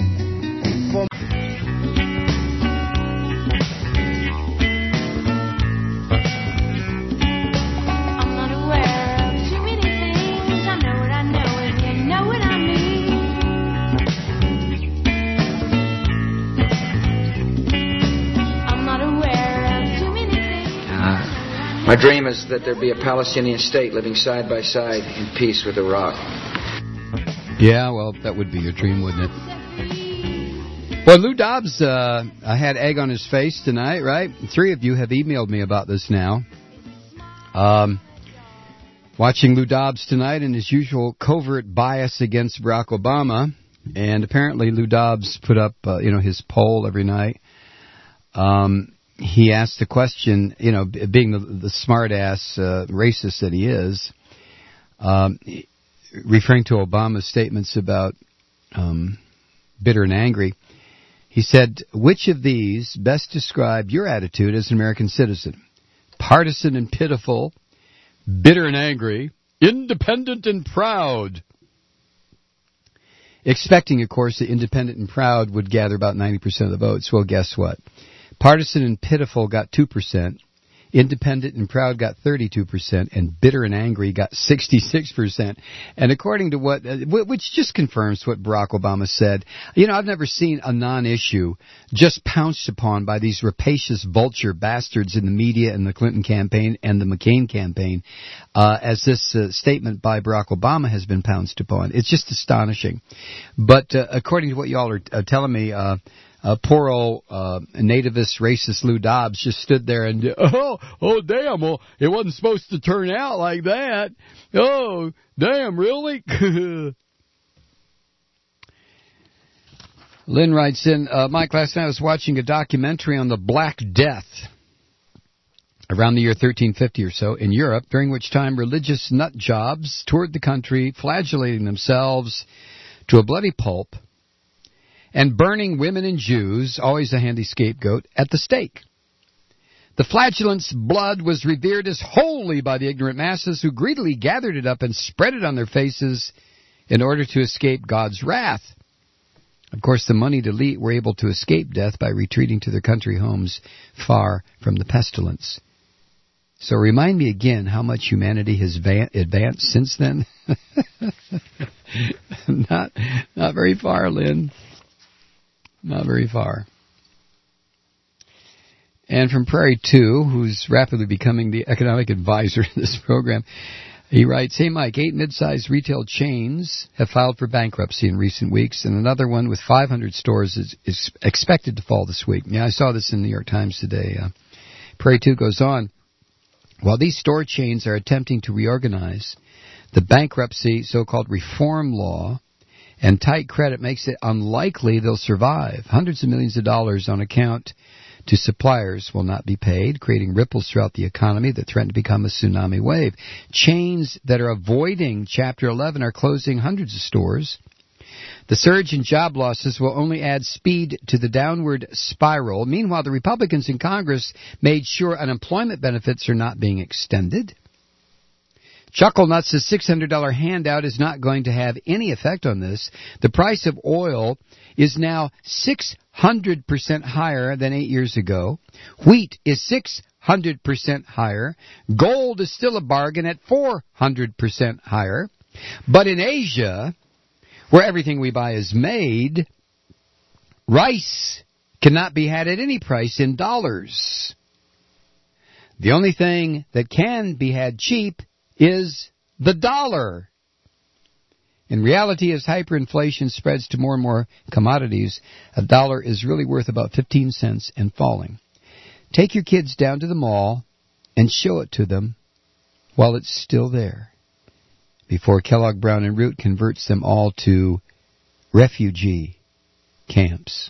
My dream is that there be a Palestinian state living side by side in peace with Iraq. Yeah, well, that would be your dream, wouldn't it? Well, Lou Dobbs had egg on his face tonight, right? 3 of you have emailed me about this now. Watching Lou Dobbs tonight and his usual covert bias against Barack Obama. And apparently Lou Dobbs put up, his poll every night. He asked the question, being the smart-ass racist that he is, referring to Obama's statements about bitter and angry. He said, which of these best describe your attitude as an American citizen? Partisan and pitiful, bitter and angry, independent and proud. Expecting, of course, that independent and proud would gather about 90% of the votes. Well, guess what? Partisan and pitiful got 2%. Independent and Proud got 32%, and Bitter and Angry got 66%. And according to which just confirms what Barack Obama said, I've never seen a non-issue just pounced upon by these rapacious vulture bastards in the media and the Clinton campaign and the McCain campaign, as this statement by Barack Obama has been pounced upon. It's just astonishing. But according to what y'all are telling me, poor old nativist racist Lou Dobbs just stood there and, oh damn, well, it wasn't supposed to turn out like that. Oh, damn, really? Lynn writes in, Mike, last night I was watching a documentary on the Black Death around the year 1350 or so in Europe, during which time religious nut jobs toured the country, flagellating themselves to a bloody pulp, and burning women and Jews, always a handy scapegoat, at the stake. The flagellant's blood was revered as holy by the ignorant masses, who greedily gathered it up and spread it on their faces in order to escape God's wrath. Of course, the moneyed elite were able to escape death by retreating to their country homes far from the pestilence. So remind me again how much humanity has advanced since then. Not very far, Lynn. Not very far. And from Prairie 2, who's rapidly becoming the economic advisor in this program, he writes, hey, Mike, 8 mid-sized retail chains have filed for bankruptcy in recent weeks, and another one with 500 stores is expected to fall this week. Yeah, I saw this in the New York Times today. Prairie 2 goes on, while these store chains are attempting to reorganize, the bankruptcy so-called reform law and tight credit makes it unlikely they'll survive. Hundreds of millions of dollars on account to suppliers will not be paid, creating ripples throughout the economy that threaten to become a tsunami wave. Chains that are avoiding Chapter 11 are closing hundreds of stores. The surge in job losses will only add speed to the downward spiral. Meanwhile, the Republicans in Congress made sure unemployment benefits are not being extended. Chuckle Nuts' $600 handout is not going to have any effect on this. The price of oil is now 600% higher than 8 years ago. Wheat is 600% higher. Gold is still a bargain at 400% higher. But in Asia, where everything we buy is made, rice cannot be had at any price in dollars. The only thing that can be had cheap is the dollar. In reality, as hyperinflation spreads to more and more commodities, a dollar is really worth about 15 cents and falling. Take your kids down to the mall and show it to them while it's still there, before Kellogg Brown and Root converts them all to refugee camps.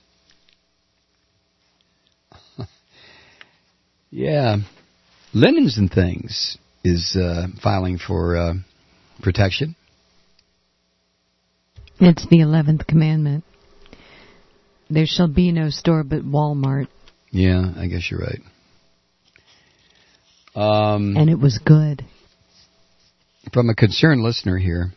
Yeah, Linens and Things is filing for protection. It's the 11th commandment. There shall be no store but Walmart. Yeah, I guess you're right. And it was good. From a concerned listener here,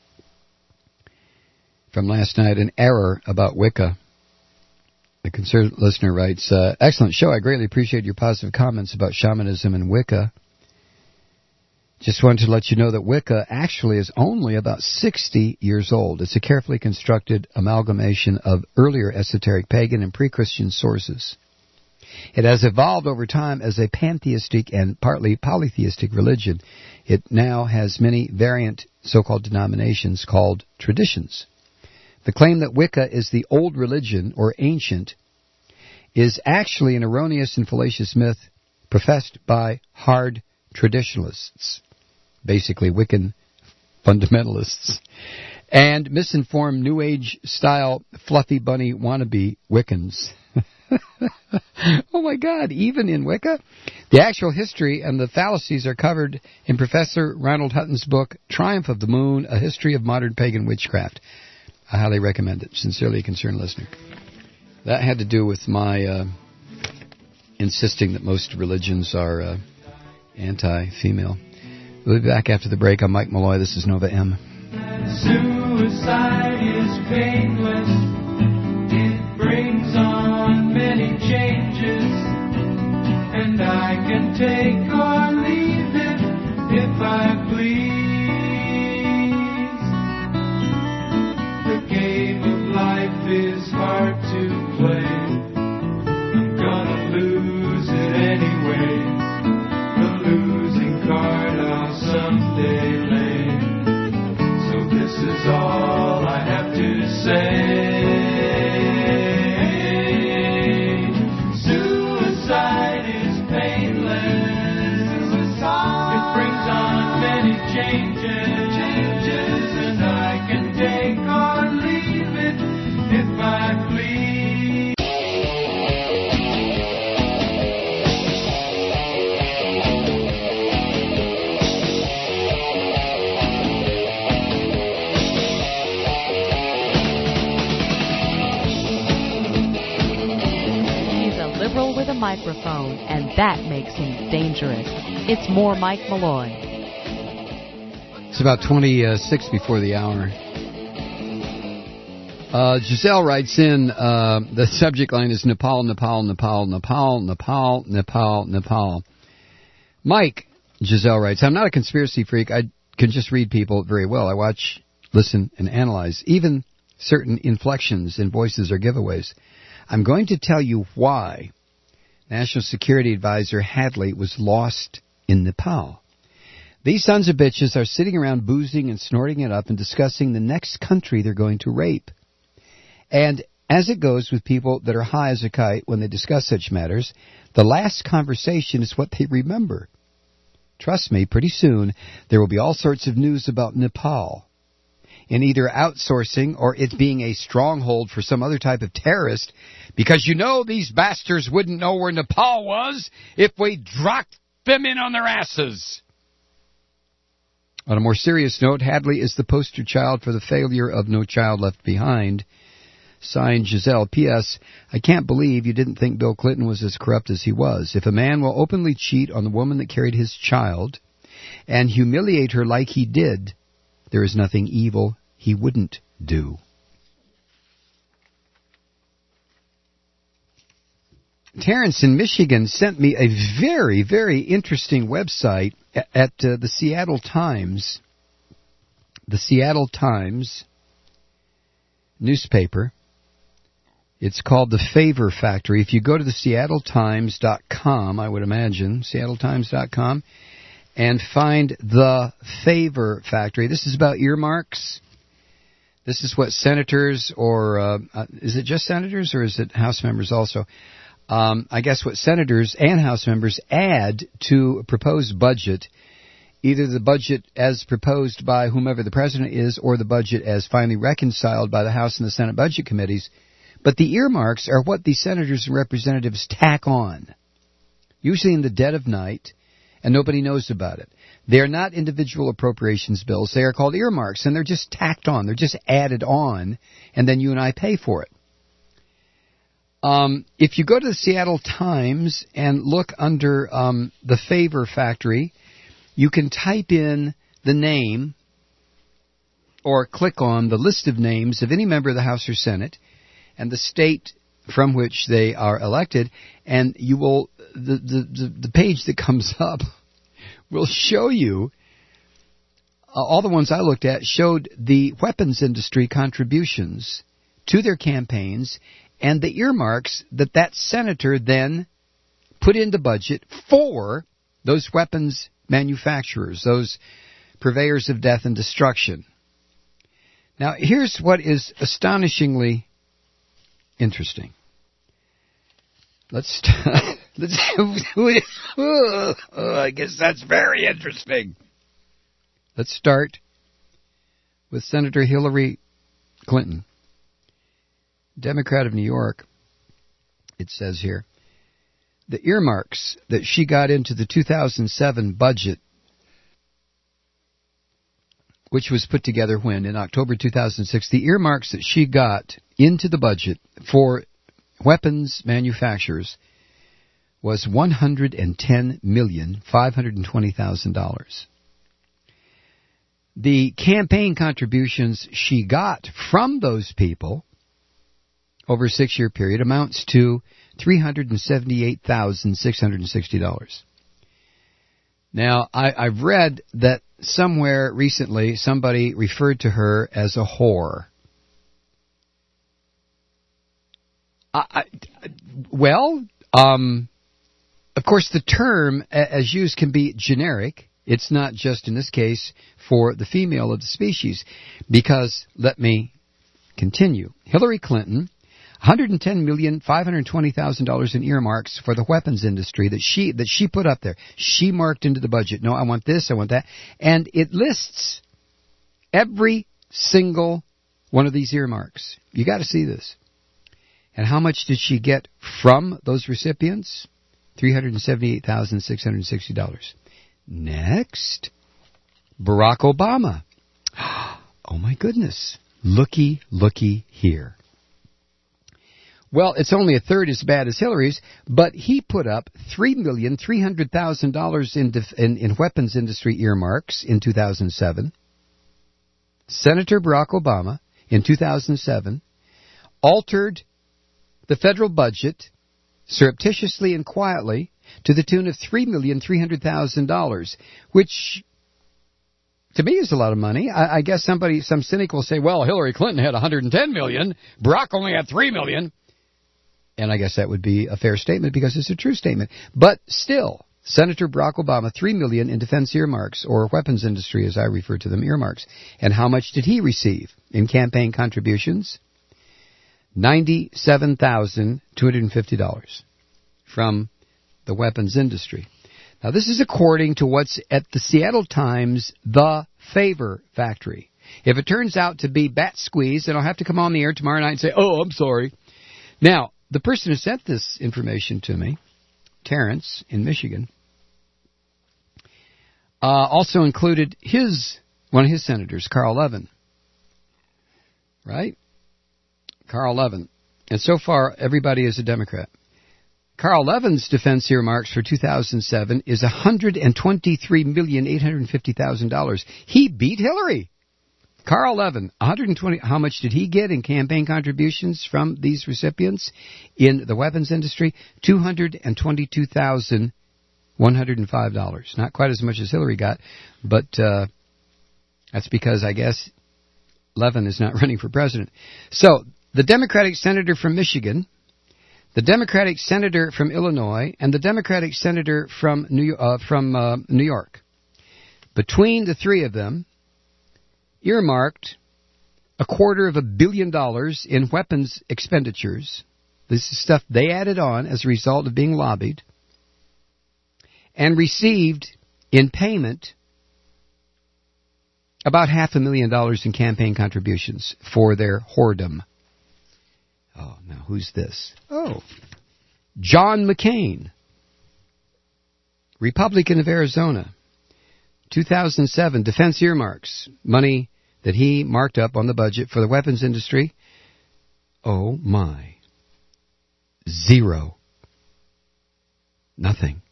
from last night, an error about Wicca. The concerned listener writes, excellent show. I greatly appreciate your positive comments about shamanism and Wicca. Just wanted to let you know that Wicca actually is only about 60 years old. It's a carefully constructed amalgamation of earlier esoteric pagan and pre-Christian sources. It has evolved over time as a pantheistic and partly polytheistic religion. It now has many variant so-called denominations called traditions. The claim that Wicca is the old religion or ancient is actually an erroneous and fallacious myth professed by hard traditionalists, basically Wiccan fundamentalists, and misinformed New Age-style fluffy bunny wannabe Wiccans. Oh my God, even in Wicca? The actual history and the fallacies are covered in Professor Ronald Hutton's book, Triumph of the Moon, A History of Modern Pagan Witchcraft. I highly recommend it. Sincerely a concerned listener. That had to do with my insisting that most religions are anti-female. We'll be back after the break. I'm Mike Malloy. This is Nova M. Suicide is painless. It brings on many changes, and I can take or leave it if I please. The game of life is hard to play. I'm gonna lose it anyway. The losing card I'll someday lay. So this is all I have to say. Suicide is painless. It brings on many changes, and I can take or leave it if I please. He's a liberal with a microphone, and that makes him dangerous. It's more Mike Malloy. It's about 26 before the hour. Giselle writes in, the subject line is Nepal, Nepal, Nepal, Nepal, Nepal, Nepal, Nepal. Mike, Giselle writes, I'm not a conspiracy freak. I can just read people very well. I watch, listen, and analyze. Even certain inflections in voices are giveaways. I'm going to tell you why National Security Advisor Hadley was lost in Nepal. These sons of bitches are sitting around boozing and snorting it up and discussing the next country they're going to rape. And as it goes with people that are high as a kite when they discuss such matters, the last conversation is what they remember. Trust me, pretty soon there will be all sorts of news about Nepal, in either outsourcing or it being a stronghold for some other type of terrorist, because you know these bastards wouldn't know where Nepal was if we dropped them in on their asses. On a more serious note, Hadley is the poster child for the failure of No Child Left Behind. Signed, Giselle. P.S. I can't believe you didn't think Bill Clinton was as corrupt as he was. If a man will openly cheat on the woman that carried his child and humiliate her like he did, there is nothing evil he wouldn't do. Terrence in Michigan sent me a very, very interesting website at the Seattle Times. The Seattle Times newspaper. It's called The Favor Factory. If you go to the SeattleTimes.com, I would imagine, SeattleTimes.com, and find The Favor Factory. This is about earmarks. This is what senators or, is it just senators or is it House members also? I guess what senators and House members add to a proposed budget, either the budget as proposed by whomever the president is or the budget as finally reconciled by the House and the Senate budget committees. But the earmarks are what the senators and representatives tack on, usually in the dead of night, and nobody knows about it. They are not individual appropriations bills. They are called earmarks, and they're just tacked on. They're just added on, and then you and I pay for it. If you go to the Seattle Times and look under the Favor Factory, you can type in the name or click on the list of names of any member of the House or Senate and the state from which they are elected, and you will the page that comes up will show you all the ones I looked at showed the weapons industry contributions to their campaigns and the earmarks that that senator then put into budget for those weapons manufacturers, those purveyors of death and destruction. Now, here's what is astonishingly interesting. I guess that's very interesting. Let's start with Senator Hillary Clinton, Democrat of New York. It says here, the earmarks that she got into the 2007 budget, which was put together when? In October 2006. The earmarks that she got into the budget for weapons manufacturers was $110,520,000. The campaign contributions she got from those people over a 6-year period amounts to $378,660. Now, I've read that somewhere recently somebody referred to her as a whore. Of course, the term as used can be generic. It's not just in this case for the female of the species, because, let me continue. Hillary Clinton, $110,520,000 in earmarks for the weapons industry that she put up there. She marked into the budget. No, I want this, I want that. And it lists every single one of these earmarks. You got to see this. And how much did she get from those recipients? $378,660. Next, Barack Obama. Oh my goodness. Looky here. Well, it's only a third as bad as Hillary's, but he put up $3,300,000 in weapons industry earmarks in 2007. Senator Barack Obama, in 2007, altered the federal budget surreptitiously and quietly to the tune of $3,300,000, which to me is a lot of money. I guess some cynic will say, well, Hillary Clinton had $110 million, Barack only had $3 million. And I guess that would be a fair statement because it's a true statement. But still, Senator Barack Obama, $3 million in defense earmarks, or weapons industry as I refer to them, earmarks. And how much did he receive in campaign contributions? $97,250 from the weapons industry. Now, this is according to what's at the Seattle Times, The Favor Factory. If it turns out to be bat squeeze, then I'll have to come on the air tomorrow night and say, oh, I'm sorry. Now, the person who sent this information to me, Terrence in Michigan, also included one of his senators, Carl Levin. Right? Carl Levin. And so far, everybody is a Democrat. Carl Levin's defense earmarks for 2007 is $123,850,000. He beat Hillary. Carl Levin, how much did he get in campaign contributions from these recipients in the weapons industry? $222,105. Not quite as much as Hillary got, but that's because I guess Levin is not running for president. So, the Democratic senator from Michigan, the Democratic senator from Illinois, and the Democratic senator from New York. Between the three of them, earmarked $250 million in weapons expenditures. This is stuff they added on as a result of being lobbied, and received in payment about $500,000 in campaign contributions for their whoredom. Oh, now who's this? Oh, John McCain, Republican of Arizona. 2007, defense earmarks, money that he marked up on the budget for the weapons industry. Oh, my. Zero. Nothing.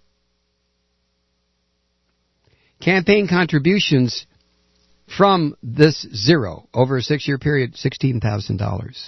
Campaign contributions from this zero over a 6-year period, $16,000.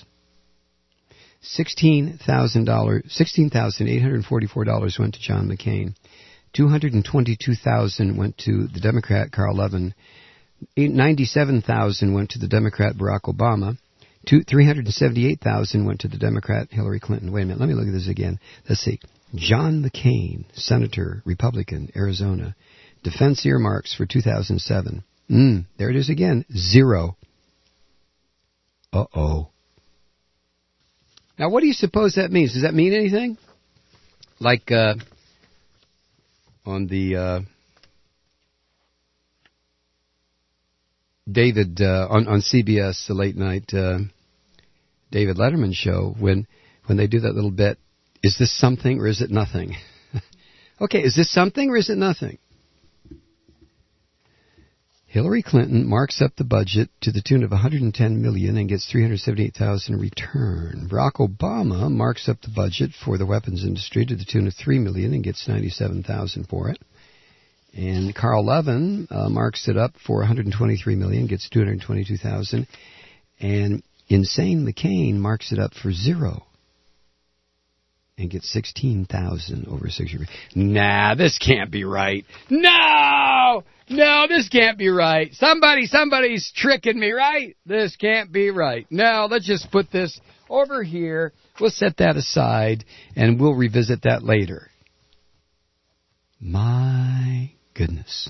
$16,844 went to John McCain. $222,000 went to the Democrat Carl Levin. $97,000 went to the Democrat Barack Obama. $378,000 went to the Democrat Hillary Clinton. Wait a minute, let me look at this again. Let's see. John McCain, Senator, Republican, Arizona. Defense earmarks for 2007. There it is again. Zero. Uh-oh. Now, what do you suppose that means? Does that mean anything? Like, on the David on CBS, the late night David Letterman show, when they do that little bit, is this something or is it nothing? Okay, is this something or is it nothing? Hillary Clinton marks up the budget to the tune of $110 million and gets $378,000 in return. Barack Obama marks up the budget for the weapons industry to the tune of $3 million and gets $97,000 for it. And Carl Levin marks it up for $123 million, gets $222,000. And Insane McCain marks it up for zero. and get 16,000 over 6 years. Nah, this can't be right. No, this can't be right. Somebody's tricking me, right? This can't be right. No, let's just put this over here. We'll set that aside, and we'll revisit that later. My goodness.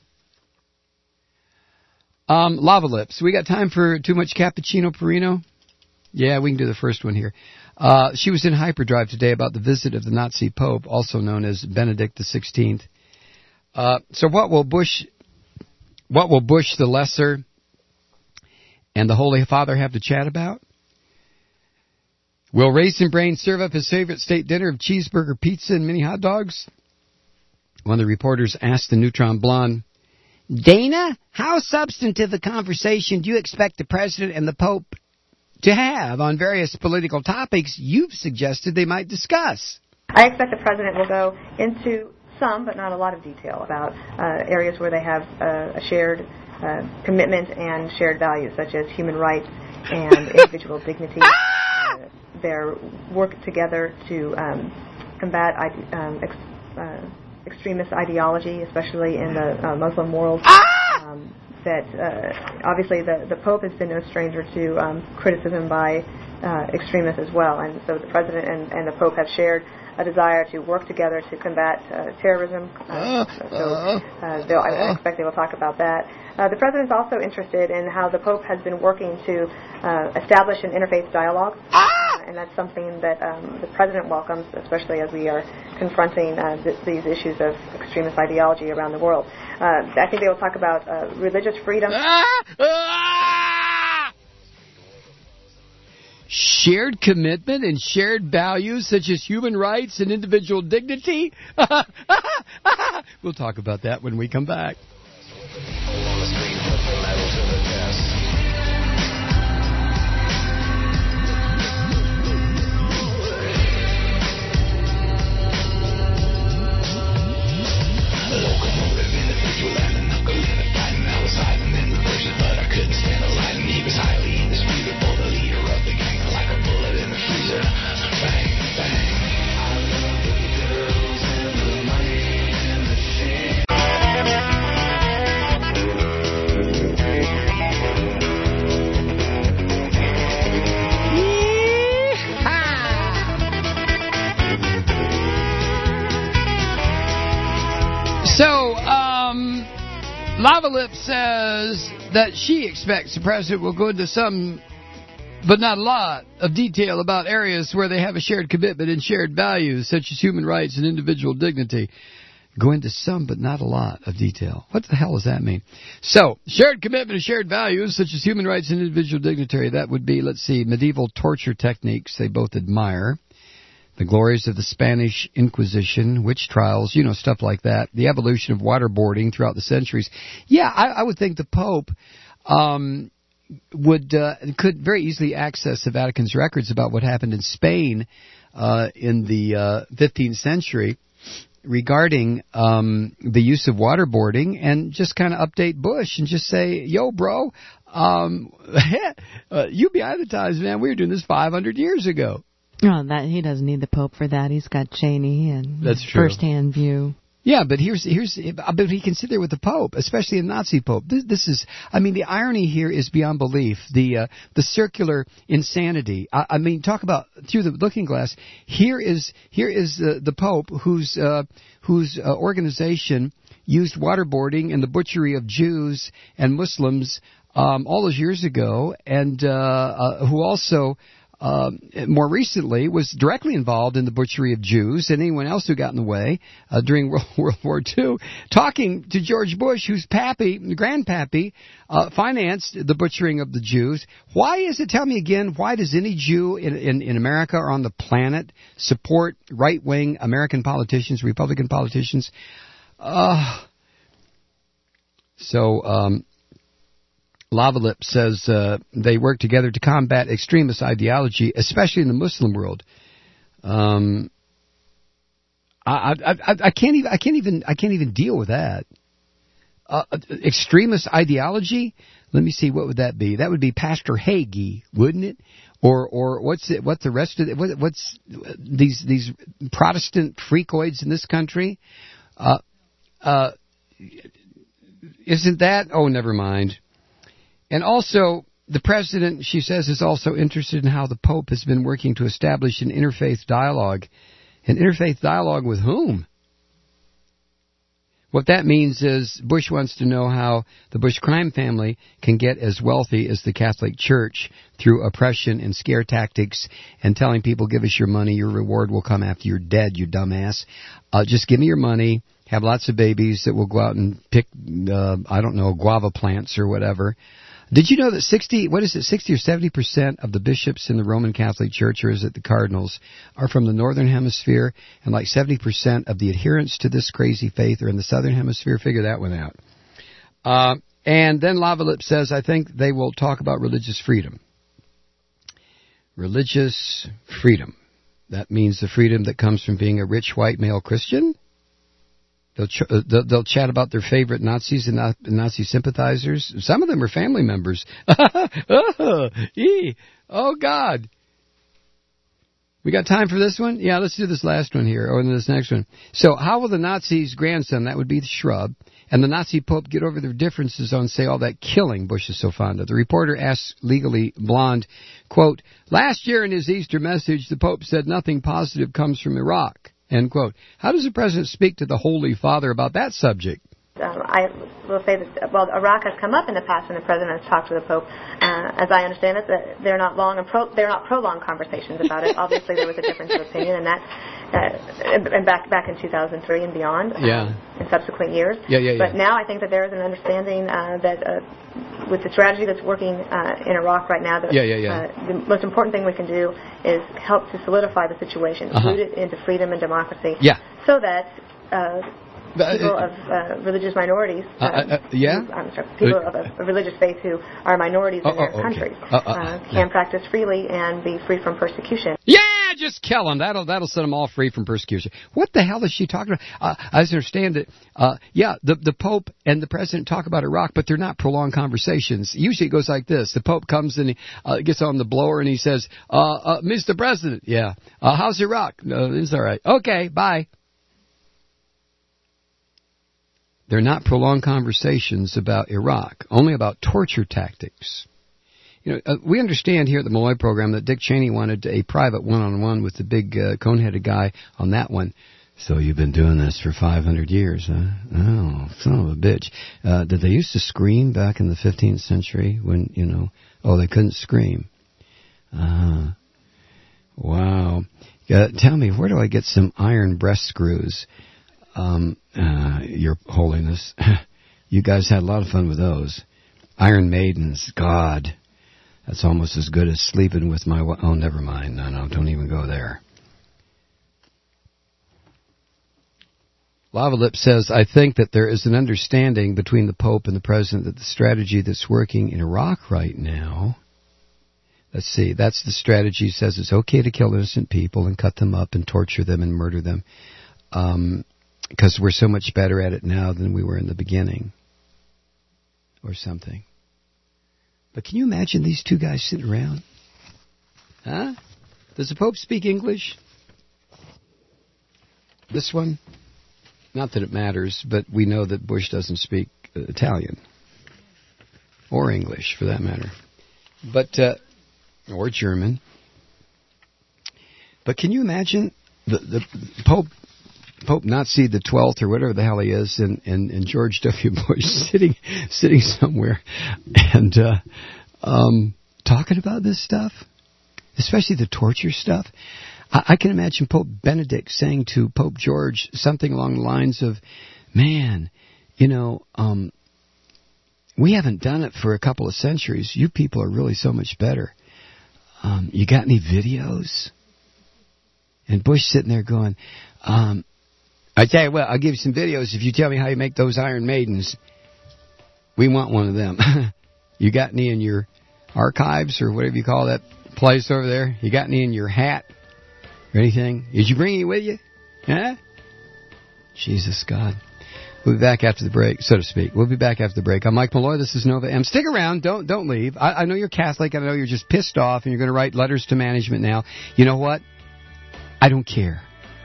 Lava Lips. We got time for too much cappuccino Perino? Yeah, we can do the first one here. She was in hyperdrive today about the visit of the Nazi Pope, also known as Benedict XVI. So what will Bush the Lesser and the Holy Father have to chat about? Will Raisin Brain serve up his favorite state dinner of cheeseburger, pizza, and mini hot dogs? One of the reporters asked the Neutron Blonde, Dana, how substantive a conversation do you expect the President and the Pope to have on various political topics you've suggested they might discuss? I expect the President will go into some, but not a lot of detail about areas where they have a shared commitment and shared values, such as human rights and individual dignity. Their work together to combat extremist ideology, especially in the Muslim world. Obviously the Pope has been no stranger to criticism by extremists as well, and so the President and the Pope have shared a desire to work together to combat terrorism. I expect they will talk about that. The President's also interested in how the Pope has been working to establish an interfaith dialogue, and that's something that the President welcomes, especially as we are confronting these issues of extremist ideology around the world. I think they will talk about religious freedom. Shared commitment and shared values such as human rights and individual dignity? We'll talk about that when we come back. Lava Lips says that she expects the President will go into some, but not a lot, of detail about areas where they have a shared commitment and shared values, such as human rights and individual dignity. Go into some, but not a lot of detail. What the hell does that mean? So, shared commitment and shared values, such as human rights and individual dignity, that would be, let's see, medieval torture techniques they both admire. The glories of the Spanish Inquisition, witch trials, stuff like that. The evolution of waterboarding throughout the centuries. Yeah, I would think the Pope could very easily access the Vatican's records about what happened in Spain in the 15th century regarding the use of waterboarding, and just kind of update Bush and just say, yo, bro, you behind the times, man. We were doing this 500 years ago. Oh, he doesn't need the Pope for that. He's got Cheney and that's true. First-hand view. Yeah, but but he can sit there with the Pope, especially a Nazi Pope. This is, the irony here is beyond belief. The circular insanity. Talk about through the looking glass. Here is the Pope whose organization used waterboarding and the butchery of Jews and Muslims all those years ago, and who also. More recently was directly involved in the butchery of Jews and anyone else who got in the way during World War II, talking to George Bush, whose grandpappy, financed the butchering of the Jews. Why is it, tell me again, why does any Jew in America or on the planet support right-wing American politicians, Republican politicians? Lava Lip says they work together to combat extremist ideology, especially in the Muslim world. I can't even deal with that. Extremist ideology? Let me see, what would that be? That would be Pastor Hagee, wouldn't it? or what's it? What the rest of what's these Protestant freakoids in this country? Isn't that? Oh, never mind. And also, the president, she says, is also interested in how the Pope has been working to establish an interfaith dialogue. An interfaith dialogue with whom? What that means is Bush wants to know how the Bush crime family can get as wealthy as the Catholic Church through oppression and scare tactics and telling people, give us your money, your reward will come after you're dead, you dumbass. Just give me your money, have lots of babies that will go out and pick, guava plants or whatever. Did you know that 60 or 70% of the bishops in the Roman Catholic Church, or is it the cardinals, are from the Northern Hemisphere, and like 70% of the adherents to this crazy faith are in the Southern Hemisphere? Figure that one out. And then Lavalip says, I think they will talk about religious freedom. Religious freedom. That means the freedom that comes from being a rich white male Christian? They'll chat about their favorite Nazis and Nazi sympathizers. Some of them are family members. Oh, God. We got time for this one? Yeah, let's do this last one here, or this next one. So how will the Nazis' grandson, that would be the Shrub, and the Nazi Pope get over their differences on, say, all that killing Bush is so fond of? The reporter asks Legally Blonde, quote, last year in his Easter message, the Pope said nothing positive comes from Iraq. End quote. How does the president speak to the Holy Father about that subject? I will say that, well, Iraq has come up in the past when the president has talked to the Pope. As I understand it, that they're not prolonged conversations about it. Obviously, there was a difference of opinion, and that and back in 2003 and beyond, in subsequent years. But now I think that there is an understanding that with the strategy that's working in Iraq right now, the most important thing we can do is help to solidify the situation, root it into freedom and democracy, so that people of religious minorities, people of a religious faith who are minorities in their countries can practice freely and be free from persecution. Yeah, just kill them. That'll set them all free from persecution. What the hell is she talking about? I understand it. The Pope and the President talk about Iraq, but they're not prolonged conversations. Usually it goes like this. The Pope comes and he gets on the blower and he says, Mr. President, how's Iraq? It's all right. Okay, bye. They're not prolonged conversations about Iraq, only about torture tactics. You know, we understand here at the Malloy program that Dick Cheney wanted a private one-on-one with the big cone-headed guy on that one. So you've been doing this for 500 years, huh? Oh, son of a bitch. Did they used to scream back in the 15th century when, they couldn't scream? Wow. Tell me, where do I get some iron breast screws? Your Holiness, you guys had a lot of fun with those. Iron Maidens, God, that's almost as good as sleeping with my... Oh, never mind. No, don't even go there. Lavalip says, I think that there is an understanding between the Pope and the President that the strategy that's working in Iraq right now... Let's see, that's the strategy. Says it's okay to kill innocent people and cut them up and torture them and murder them. Because we're so much better at it now than we were in the beginning. Or something. But can you imagine these two guys sitting around? Huh? Does the Pope speak English? This one? Not that it matters, but we know that Bush doesn't speak Italian. Or English, for that matter. But, or German. But can you imagine the Pope Nazi the 12th or whatever the hell he is, and George W. Bush sitting somewhere and talking about this stuff, especially the torture stuff. I can imagine Pope Benedict saying to Pope George something along the lines of, "Man, we haven't done it for a couple of centuries. You people are really so much better. You got any videos?" And Bush sitting there going, I tell you what, I'll give you some videos if you tell me how you make those Iron Maidens. We want one of them. You got any in your archives or whatever you call that place over there? You got any in your hat or anything? Did you bring any with you? Huh? Jesus God. We'll be back after the break, so to speak. We'll be back after the break. I'm Mike Malloy. This is Nova M. Stick around. Don't leave. I know you're Catholic. I know you're just pissed off, and you're going to write letters to management now. You know what? I don't care.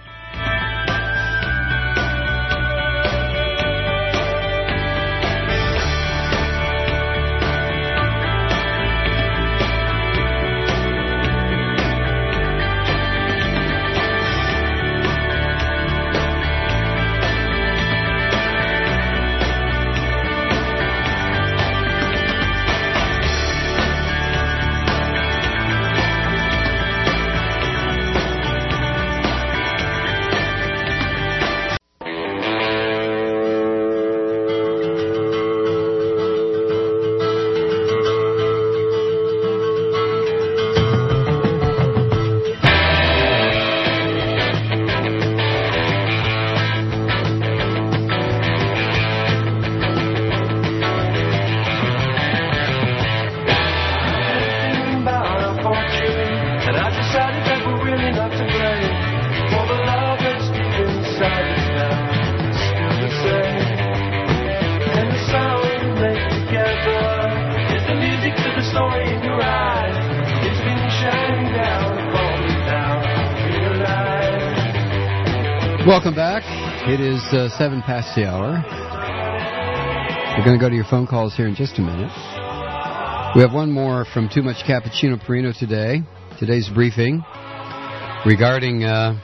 Welcome back. It is 7 past the hour. We're going to go to your phone calls here in just a minute. We have one more from Too Much Cappuccino Perino today. Today's briefing regarding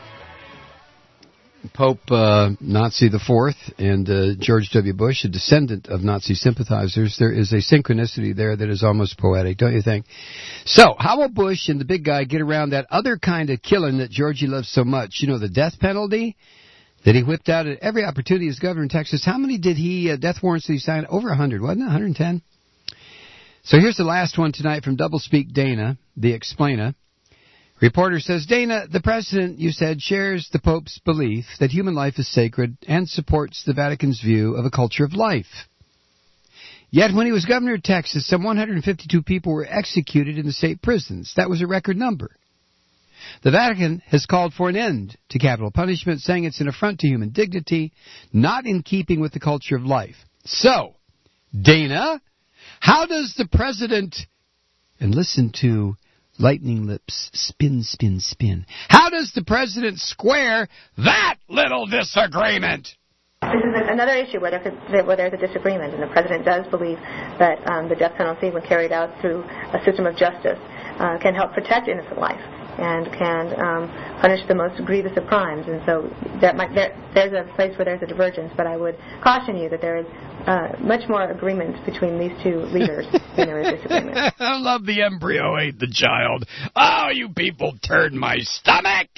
Pope Nazi IV and George W. Bush, a descendant of Nazi sympathizers. There is a synchronicity there that is almost poetic, don't you think? So, how will Bush and the big guy get around that other kind of killing that Georgie loves so much? You know, the death penalty that he whipped out at every opportunity as governor in Texas. How many did death warrants did he sign? Over 100, wasn't it? 110? So here's the last one tonight from Doublespeak Dana, the explainer. Reporter says, Dana, the president, you said, shares the Pope's belief that human life is sacred and supports the Vatican's view of a culture of life. Yet when he was governor of Texas, some 152 people were executed in the state prisons. That was a record number. The Vatican has called for an end to capital punishment, saying it's an affront to human dignity, not in keeping with the culture of life. So, Dana, how does the president, and listen to lightning lips, spin, spin, spin, how does the president square that little disagreement? This is another issue where there's a disagreement, and the president does believe that the death penalty, when carried out through a system of justice, can help protect innocent life and can punish the most grievous of crimes. And so there's a place where there's a divergence, but I would caution you that there is much more agreement between these two leaders than there is disagreement. I love the embryo ate the child. Oh, you people turned my stomach!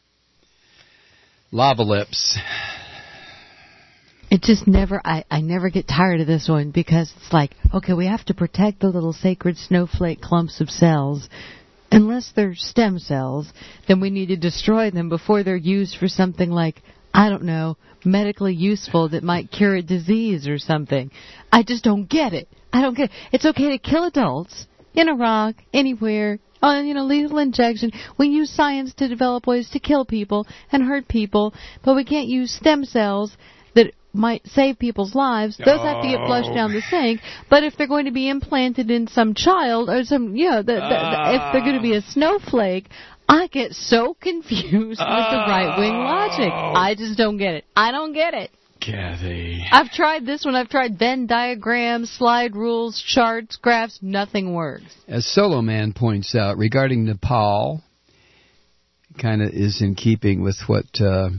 Lava lips. It just never, I never get tired of this one because it's like, okay, we have to protect the little sacred snowflake clumps of cells. Unless they're stem cells, then we need to destroy them before they're used for something like, I don't know, medically useful that might cure a disease or something. I just don't get it. I don't get it. It's okay to kill adults in Iraq, anywhere, lethal injection. We use science to develop ways to kill people and hurt people, but we can't use stem cells that might save people's lives. Those have to get flushed down the sink. But if they're going to be implanted in some child or some, if they're going to be a snowflake, I get so confused with the right-wing logic. I just don't get it. I don't get it. Kathy. I've tried this one. I've tried Venn diagrams, slide rules, charts, graphs. Nothing works. As Solo Man points out, regarding Nepal, kind of is in keeping with what's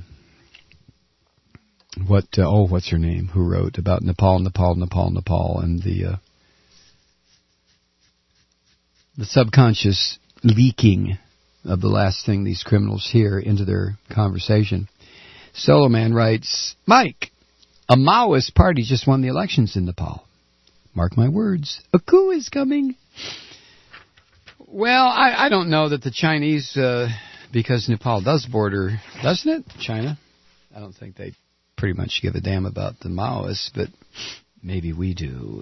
her name, who wrote about Nepal, and the subconscious leaking of the last thing these criminals hear into their conversation. Solo Man writes, Mike, a Maoist party just won the elections in Nepal. Mark my words, a coup is coming. Well, I don't know that the Chinese, because Nepal does border, doesn't it, China? I don't think they pretty much give a damn about the Maoists, but maybe we do.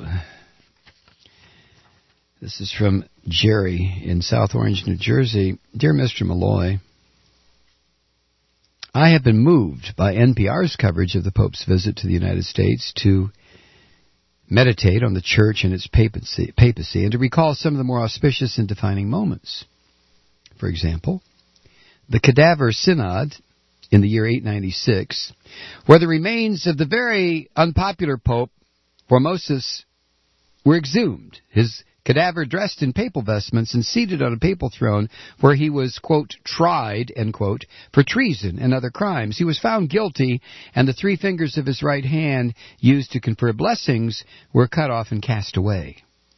This is from Jerry in South Orange, New Jersey. Dear Mr. Malloy, I have been moved by NPR's coverage of the Pope's visit to the United States to meditate on the Church and its papacy and to recall some of the more auspicious and defining moments. For example, the Cadaver Synod in the year 896, where the remains of the very unpopular Pope Formosus were exhumed, his cadaver dressed in papal vestments and seated on a papal throne where he was, quote, tried, end quote, for treason and other crimes. He was found guilty, and the 3 fingers of his right hand used to confer blessings were cut off and cast away.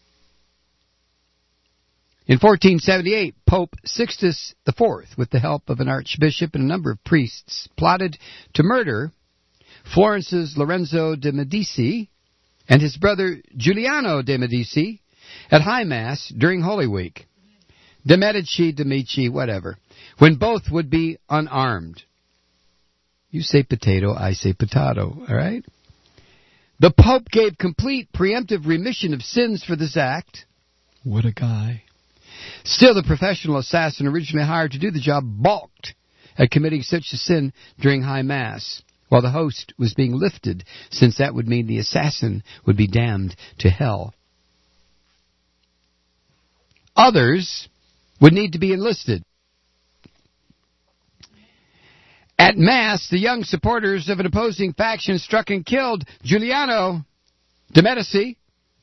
In 1478, Pope Sixtus IV, with the help of an archbishop and a number of priests, plotted to murder Florence's Lorenzo de' Medici and his brother Giuliano de' Medici at High Mass during Holy Week. De' Medici, whatever, when both would be unarmed. You say potato, I say potato, all right? The Pope gave complete preemptive remission of sins for this act. What a guy. Still, the professional assassin originally hired to do the job balked at committing such a sin during High Mass, while the host was being lifted, since that would mean the assassin would be damned to hell. Others would need to be enlisted. At Mass, the young supporters of an opposing faction struck and killed Giuliano de' Medici.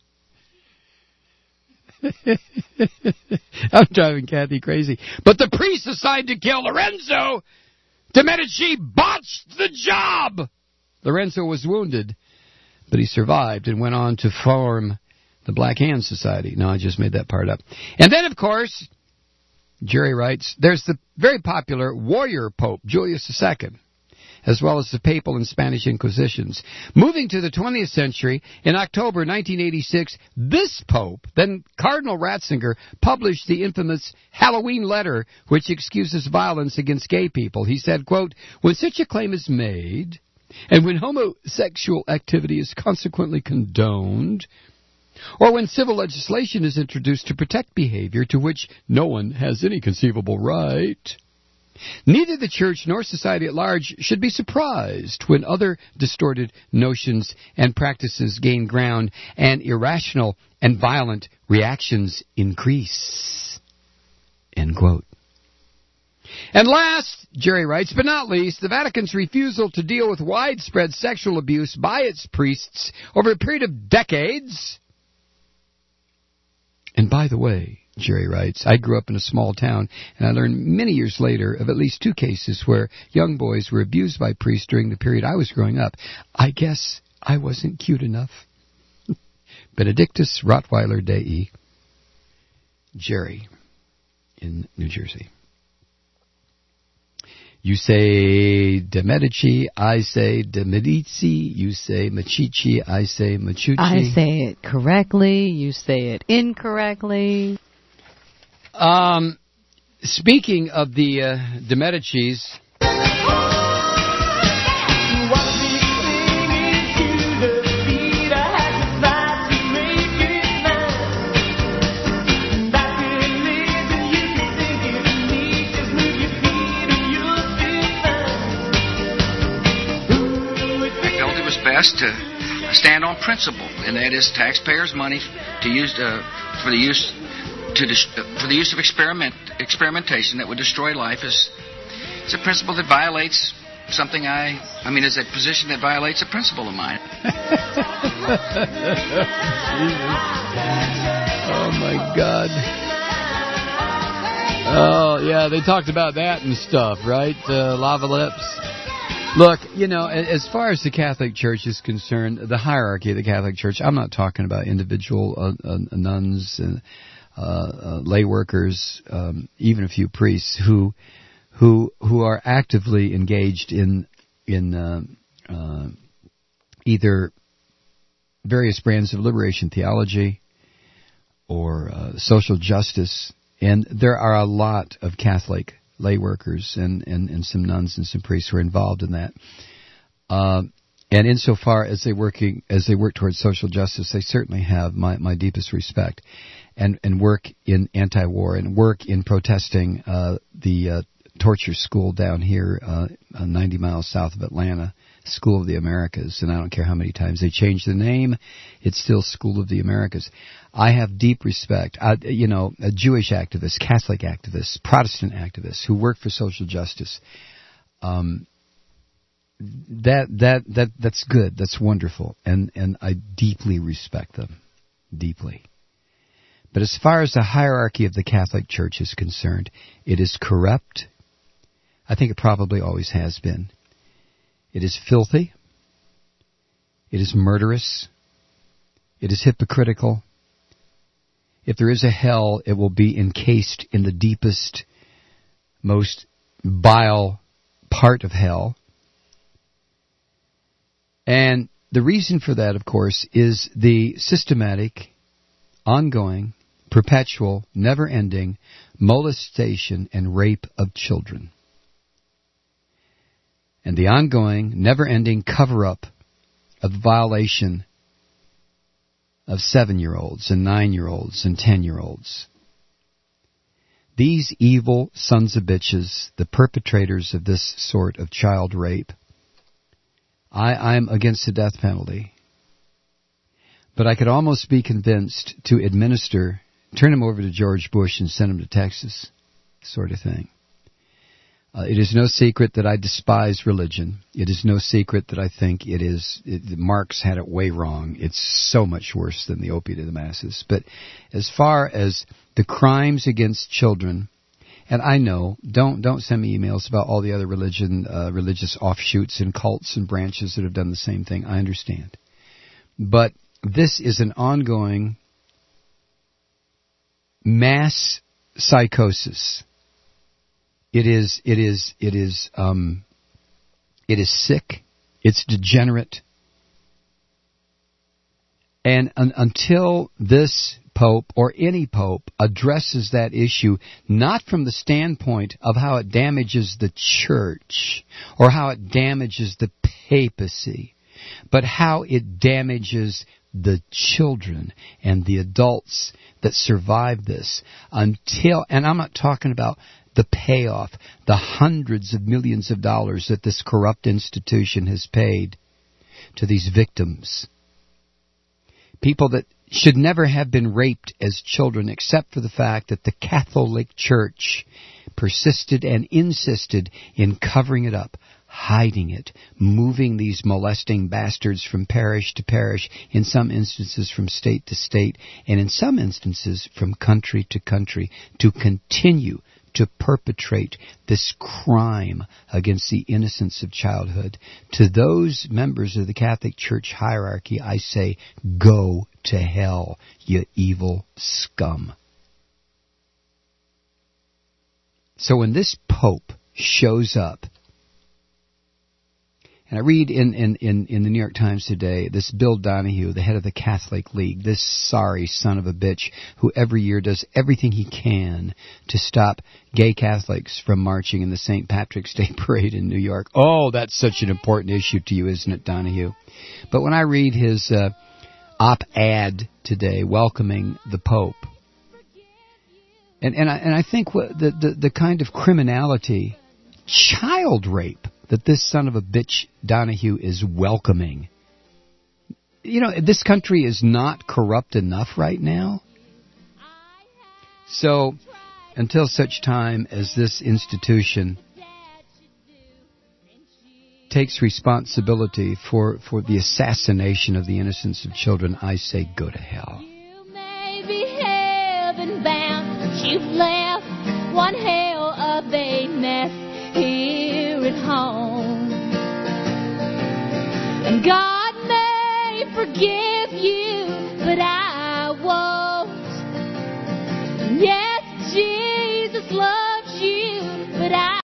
I'm driving Kathy crazy. But the priest assigned to kill Lorenzo de' Medici botched the job. Lorenzo was wounded, but he survived and went on to form the Black Hand Society. No, I just made that part up. And then, of course, Jerry writes, there's the very popular warrior Pope, Julius II, as well as the Papal and Spanish Inquisitions. Moving to the 20th century, in October 1986, this Pope, then Cardinal Ratzinger, published the infamous Halloween letter, which excuses violence against gay people. He said, quote, when such a claim is made, and when homosexual activity is consequently condoned, or when civil legislation is introduced to protect behavior to which no one has any conceivable right, neither the Church nor society at large should be surprised when other distorted notions and practices gain ground and irrational and violent reactions increase. End quote. And last, Jerry writes, but not least, the Vatican's refusal to deal with widespread sexual abuse by its priests over a period of decades. And by the way, Jerry writes, I grew up in a small town, and I learned many years later of at least 2 cases where young boys were abused by priests during the period I was growing up. I guess I wasn't cute enough. Benedictus Rottweiler Dei, Jerry, in New Jersey. You say de' Medici, I say de' Medici, you say Machici, I say Machucci. I say it correctly, you say it incorrectly. Speaking of the de' Medicis, best to stand on principle, and that is taxpayers' money to use for the use of experimentation that would destroy life is a principle that violates something is a position that violates a principle of mine. Oh my God. Oh yeah, they talked about that and stuff, right? Lava lips. Look, as far as the Catholic Church is concerned, the hierarchy of the Catholic Church, I'm not talking about individual nuns and lay workers, even a few priests who are actively engaged in either various brands of liberation theology or social justice, and there are a lot of Catholic lay workers and some nuns and some priests who are involved in that. And insofar as they work towards social justice, they certainly have my deepest respect, and work in anti-war and work in protesting the torture school down here 90 miles south of Atlanta, School of the Americas, and I don't care how many times they change the name, it's still School of the Americas. I have deep respect. Jewish activists, Catholic activists, Protestant activists who work for social justice. That's good. That's wonderful, and I deeply respect them, deeply. But as far as the hierarchy of the Catholic Church is concerned, it is corrupt. I think it probably always has been. It is filthy. It is murderous. It is hypocritical. If there is a hell, it will be encased in the deepest, most vile part of hell. And the reason for that, of course, is the systematic, ongoing, perpetual, never-ending molestation and rape of children. And the ongoing, never-ending cover-up of the violation of 7-year-olds and 9-year-olds and 10-year-olds. These evil sons of bitches, the perpetrators of this sort of child rape, I'm against the death penalty. But I could almost be convinced to turn him over to George Bush and send him to Texas, sort of thing. It is no secret that I despise religion. It is no secret that I think Marx had it way wrong. It's so much worse than the opiate of the masses. But as far as the crimes against children, and I know, don't send me emails about all the other religious offshoots and cults and branches that have done the same thing. I understand. But this is an ongoing mass psychosis. It is sick. It's degenerate. And until this Pope or any Pope addresses that issue, not from the standpoint of how it damages the church or how it damages the papacy, but how it damages the children and the adults that survive this, and I'm not talking about the payoff, the hundreds of millions of dollars that this corrupt institution has paid to these victims. People that should never have been raped as children, except for the fact that the Catholic Church persisted and insisted in covering it up, hiding it, moving these molesting bastards from parish to parish, in some instances from state to state, and in some instances from country to country, to continue to perpetrate this crime against the innocence of childhood. To those members of the Catholic Church hierarchy, I say, go to hell, you evil scum. So when this Pope shows up, and I read in the New York Times today, this Bill Donahue, the head of the Catholic League, this sorry son of a bitch who every year does everything he can to stop gay Catholics from marching in the St. Patrick's Day Parade in New York. Oh, that's such an important issue to you, isn't it, Donahue? But when I read his op-ed today welcoming the Pope, and I think the kind of criminality, child rape, that this son of a bitch Donahue is welcoming. You know, this country is not corrupt enough right now. So, until such time as this institution takes responsibility for the assassination of the innocence of children, I say go to hell. You may be heaven bound, but you've left one hell of a mess here at home. And God may forgive you, but I won't. And yes, Jesus loves you, but I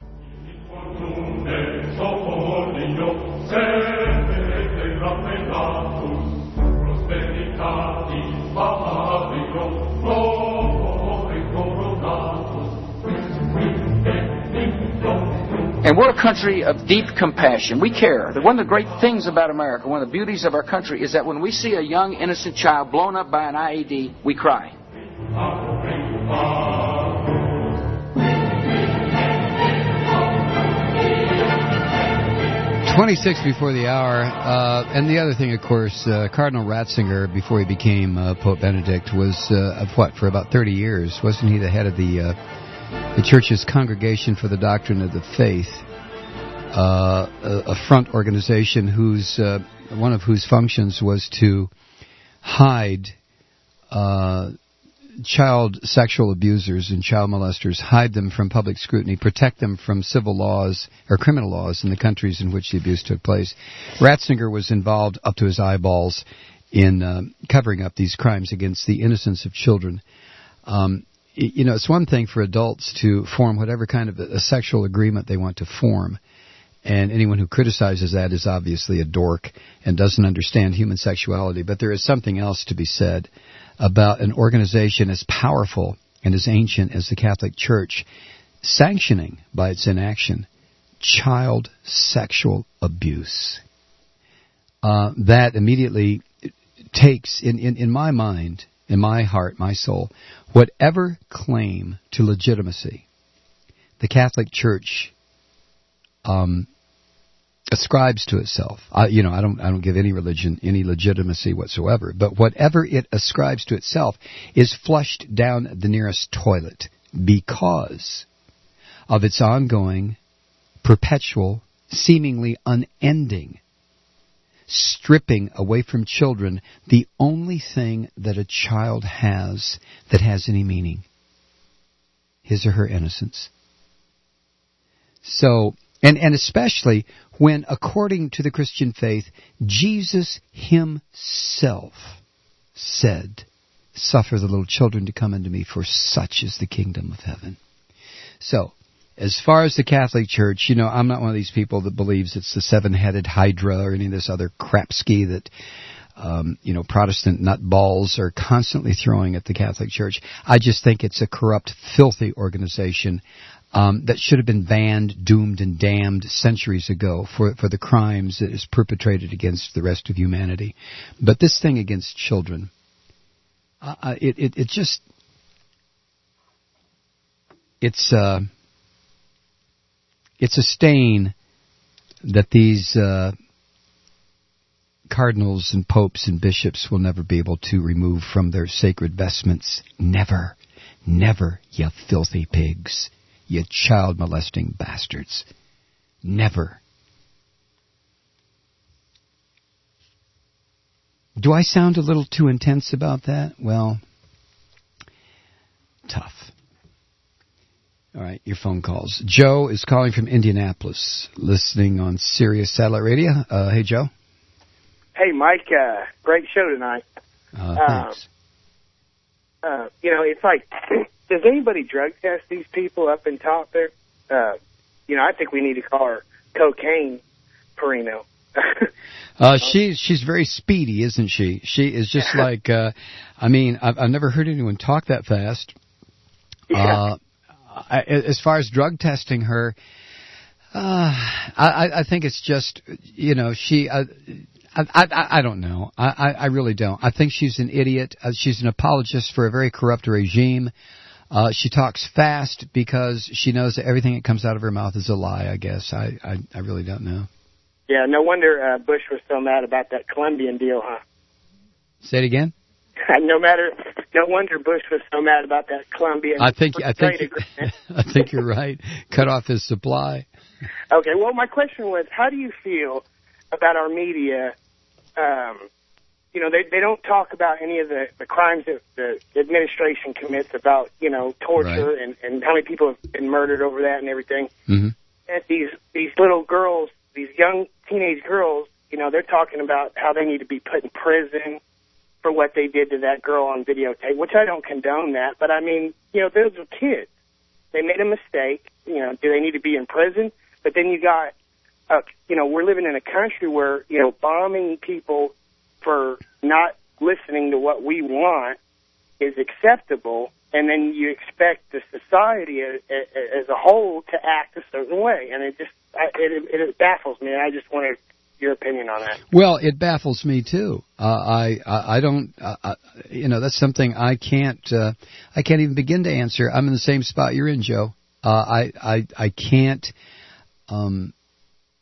And we're a country of deep compassion. We care. One of the great things about America, one of the beauties of our country, is that when we see a young, innocent child blown up by an IED, we cry. 26 before the hour. And the other thing, of course, Cardinal Ratzinger, before he became Pope Benedict, was, for about 30 years, wasn't he the head of the Church's Congregation for the Doctrine of the Faith, a front organization whose one of whose functions was to hide child sexual abusers and child molesters, hide them from public scrutiny, protect them from civil laws or criminal laws in the countries in which the abuse took place. Ratzinger was involved up to his eyeballs in covering up these crimes against the innocence of children. It's one thing for adults to form whatever kind of a sexual agreement they want to form, and anyone who criticizes that is obviously a dork and doesn't understand human sexuality. But there is something else to be said about an organization as powerful and as ancient as the Catholic Church sanctioning by its inaction child sexual abuse. That immediately takes, in my mind, in my heart, my soul, whatever claim to legitimacy the Catholic Church ascribes to itself. I don't give any religion any legitimacy whatsoever, but whatever it ascribes to itself is flushed down the nearest toilet because of its ongoing, perpetual, seemingly unending stripping away from children the only thing that a child has that has any meaning: his or her innocence. So, and especially when, according to the Christian faith, Jesus himself said, "Suffer the little children to come unto me, for such is the kingdom of heaven." So, as far as the Catholic Church, I'm not one of these people that believes it's the seven-headed hydra or any of this other crapski that, Protestant nutballs are constantly throwing at the Catholic Church. I just think it's a corrupt, filthy organization that should have been banned, doomed, and damned centuries ago for the crimes that is perpetrated against the rest of humanity. But this thing against children, it's a stain that these cardinals and popes and bishops will never be able to remove from their sacred vestments. Never, never, you filthy pigs. You child-molesting bastards. Never. Do I sound a little too intense about that? Well, tough. All right, your phone calls. Joe is calling from Indianapolis, listening on Sirius Satellite Radio. Hey, Joe. Hey, Mike. Great show tonight. Thanks. It's like, does anybody drug test these people up in top there? I think we need to call her Cocaine Perino. She's very speedy, isn't she? She is just like, I've never heard anyone talk that fast. Yeah. As far as drug testing her, I think it's just, I don't know. I really don't. I think she's an idiot. She's an apologist for a very corrupt regime. She talks fast because she knows that everything that comes out of her mouth is a lie, I guess. I really don't know. Yeah, no wonder Bush was so mad about that Colombian deal, huh? Say it again? No wonder Bush was so mad about that Colombian trade agreement. I think you're right. Cut off his supply. Okay, well, my question was, how do you feel about our media? They don't talk about any of the crimes that the administration commits about, torture right. and how many people have been murdered over that and everything. Mm-hmm. And these little girls, these young teenage girls, they're talking about how they need to be put in prison for what they did to that girl on videotape, which I don't condone that. But, those are kids. They made a mistake. Do they need to be in prison? But then you got, we're living in a country where, bombing people for not listening to what we want is acceptable, and then you expect the society as a whole to act a certain way. And it baffles me, and I just wanted your opinion on that. Well, it baffles me too. I don't, that's something I can't even begin to answer. I'm in the same spot you're in, Joe. I can't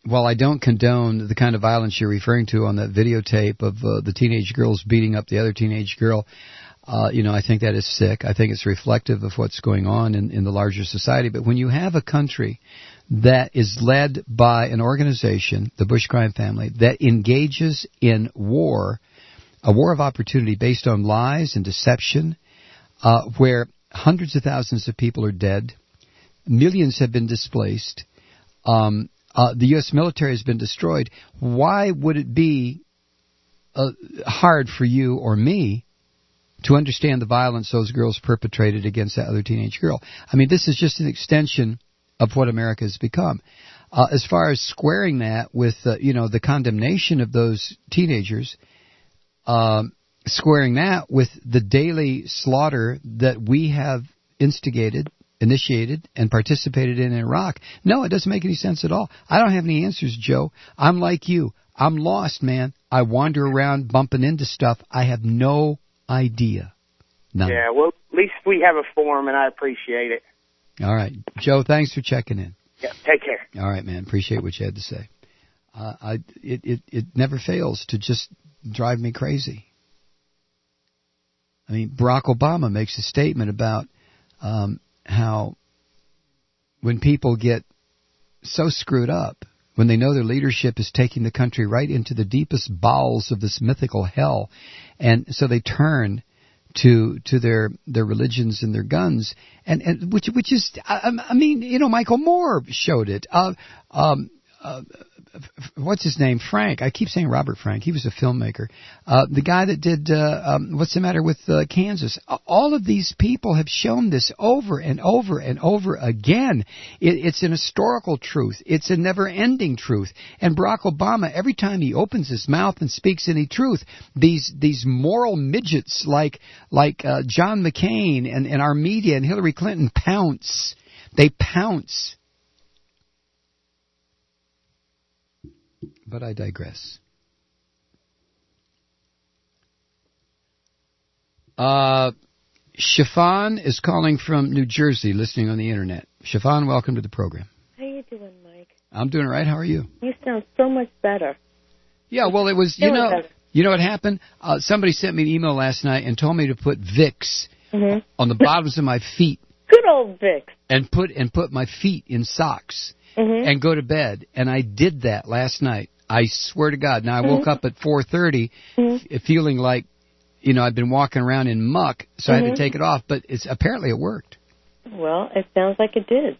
while I don't condone the kind of violence you're referring to on that videotape of the teenage girls beating up the other teenage girl, I think that is sick. I think it's reflective of what's going on in the larger society. But when you have a country that is led by an organization, the Bush crime family, that engages in war, a war of opportunity based on lies and deception, where hundreds of thousands of people are dead, millions have been displaced, the U.S. military has been destroyed, why would it be hard for you or me to understand the violence those girls perpetrated against that other teenage girl? I mean, this is just an extension of what America has become. As far as squaring that with, the condemnation of those teenagers, squaring that with the daily slaughter that we have initiated, and participated in Iraq, no, it doesn't make any sense at all. I don't have any answers, Joe. I'm like you. I'm lost, man. I wander around bumping into stuff. I have no idea. None. Yeah, well, at least we have a forum, and I appreciate it. All right. Joe, thanks for checking in. Yeah, take care. All right, man. Appreciate what you had to say. It never fails to just drive me crazy. I mean, Barack Obama makes a statement about how when people get so screwed up, when they know their leadership is taking the country right into the deepest bowels of this mythical hell, and so they turn to their religions and their guns, and which is, I mean, Michael Moore showed it. What's his name? Frank. I keep saying Robert Frank. He was a filmmaker. The guy that did What's the Matter with Kansas. All of these people have shown this over and over and over again. It's an historical truth. It's a never-ending truth. And Barack Obama, every time he opens his mouth and speaks any truth, these moral midgets like John McCain and our media and Hillary Clinton pounce. They pounce. But I digress. Chiffon is calling from New Jersey, listening on the Internet. Chiffon, welcome to the program. How you doing, Mike? I'm doing all right. How are you? You sound so much better. Yeah, well, it was, you know what happened? Somebody sent me an email last night and told me to put Vicks on the bottoms of my feet. Good old Vicks. And put my feet in socks and go to bed. And I did that last night. I swear to God. Now, I woke up at 4:30 feeling like, I'd been walking around in muck, so I had to take it off. But apparently it worked. Well, it sounds like it did.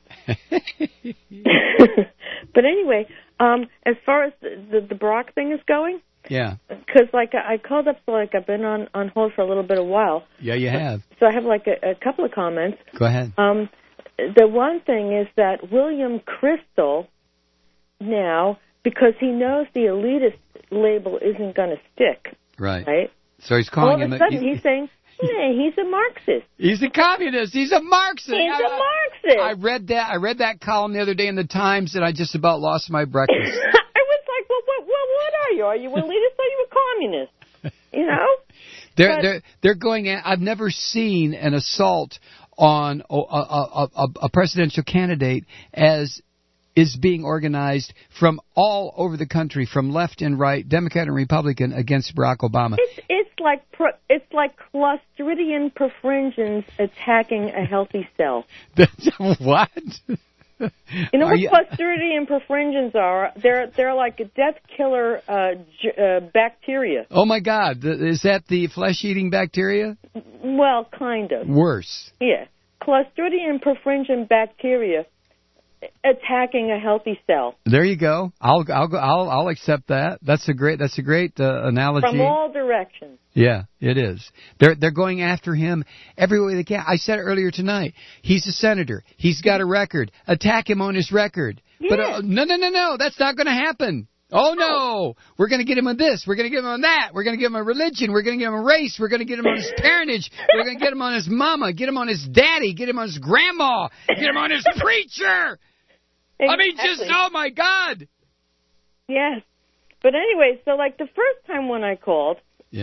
But anyway, as far as the Barack thing is going, yeah, because I called up, so I've been on hold for a little bit of while. Yeah, you have. So I have a couple of comments. Go ahead. The one thing is that William Crystal now, because he knows the elitist label isn't going to stick. Right. So he's calling him. All of a sudden, he's saying, he's a Marxist. He's a communist. He's a Marxist. He's a Marxist. I read that column the other day in the Times, and I just about lost my breakfast. I was like, well, what are you? Are you elitist or are you a communist? They're going at. I've never seen an assault on a presidential candidate as is being organized from all over the country, from left and right, Democrat and Republican, against Barack Obama. It's like Clostridium perfringens attacking a healthy cell. What? You know what Clostridium perfringens are? They're like a death killer bacteria. Oh my God! Is that the flesh-eating bacteria? Well, kind of. Worse. Yeah, Clostridium perfringen bacteria attacking a healthy cell. There you go. I'll accept that. That's a great analogy. From all directions. Yeah, it is. They're going after him every way they can. I said earlier tonight, he's a senator. He's got a record. Attack him on his record. Yeah. But no, that's not going to happen. Oh, no, we're going to get him on this. We're going to get him on that. We're going to get him on religion. We're going to get him on race. We're going to get him on his parentage. We're going to get him on his mama, get him on his daddy, get him on his grandma, get him on his preacher. Exactly. I mean, oh, my God. Yes. But anyway, so like the first time when I called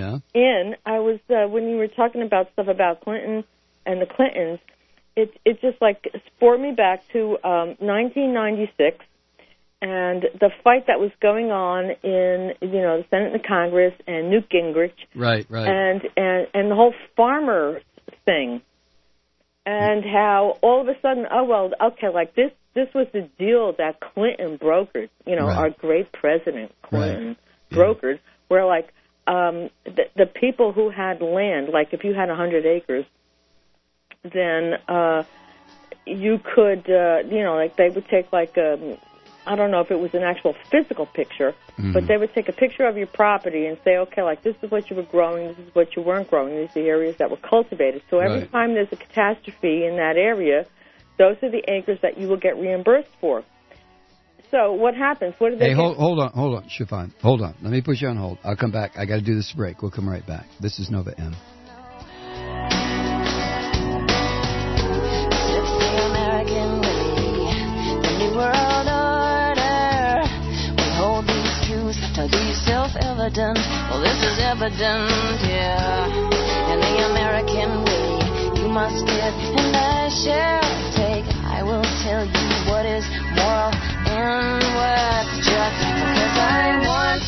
I was, when you were talking about stuff about Clinton and the Clintons, it just like spurred me back to 1996. and the fight that was going on in, the Senate and the Congress, and Newt Gingrich, right, and the whole farmer thing, and how all of a sudden, like this was the deal that Clinton brokered, our great President Clinton brokered, where like the people who had land, like if you had 100 acres, then you could, like they would take like I don't know if it was an actual physical picture, but they would take a picture of your property and say, okay, like this is what you were growing, this is what you weren't growing, these are the areas that were cultivated. So every time there's a catastrophe in that area, those are the acres that you will get reimbursed for. So what happens? What do they? Hey, hold on, Chiffon. Hold on. Let me put you on hold. I'll come back. I got to do this break. We'll come right back. This is Nova M. It's the American way, the new world order. We hold these truths to be self-evident. Well, this is evident, in the American way. You must give and I shall take. I will tell you what is moral and what's just, because I want.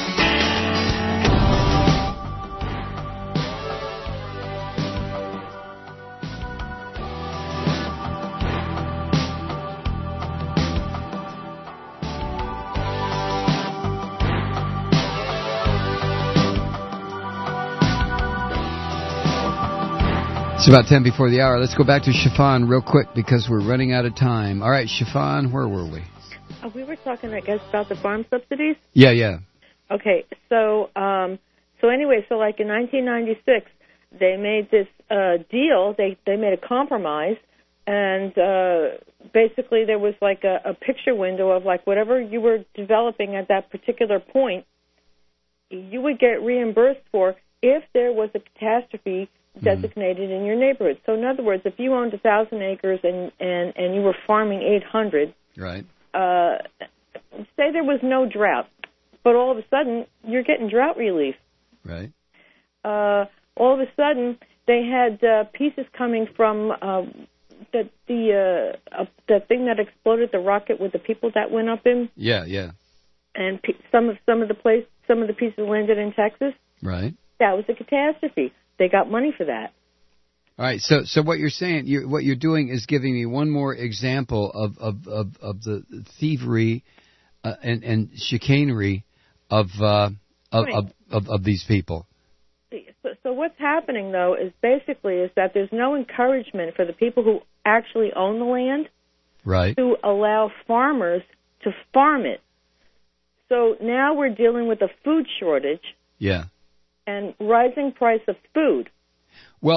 It's about 10 before the hour. Let's go back to Chiffon real quick because we're running out of time. All right, Chiffon, where were we? We were talking, I guess, about the farm subsidies. Yeah. Okay, so anyway, so like in 1996, they made this deal. They made a compromise, and basically there was like a picture window of like whatever you were developing at that particular point, you would get reimbursed for if there was a catastrophe designated in your neighborhood. So in other words, if you owned 1,000 acres and you were farming 800, right? Say there was no drought, but all of a sudden you're getting drought relief. Right. All of a sudden they had pieces coming from the thing that exploded, the rocket with the people that went up in. Yeah. And some of the pieces landed in Texas. Right. That was a catastrophe. They got money for that. All right. So what you're saying, what you're doing is giving me one more example of the thievery and chicanery of these people. So what's happening though is that there's no encouragement for the people who actually own the land, right, to allow farmers to farm it. So now we're dealing with a food shortage. Yeah. And rising price of food. Well,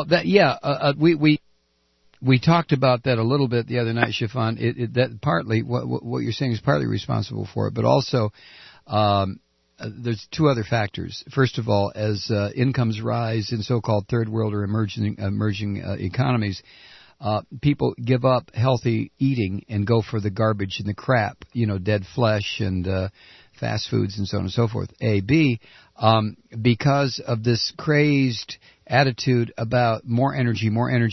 we talked about that a little bit the other night, Chiffon. That partly what you're saying is partly responsible for it, but also there's two other factors. First of all, as incomes rise in so-called third world or emerging economies, people give up healthy eating and go for the garbage and the crap, dead flesh and fast foods and so on and so forth. B, because of this crazed attitude about more energy,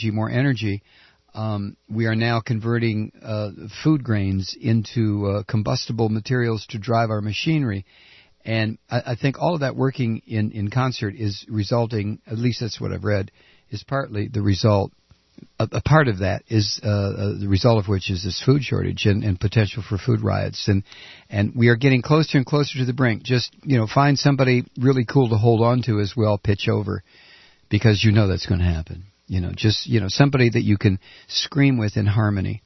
we are now converting food grains into combustible materials to drive our machinery. And I think all of that working in concert is resulting, at least that's what I've read, is partly the result. A part of that is the result of which is this food shortage and potential for food riots. And we are getting closer and closer to the brink. Just, find somebody really cool to hold on to as we all pitch over, because that's going to happen. Somebody that you can scream with in harmony.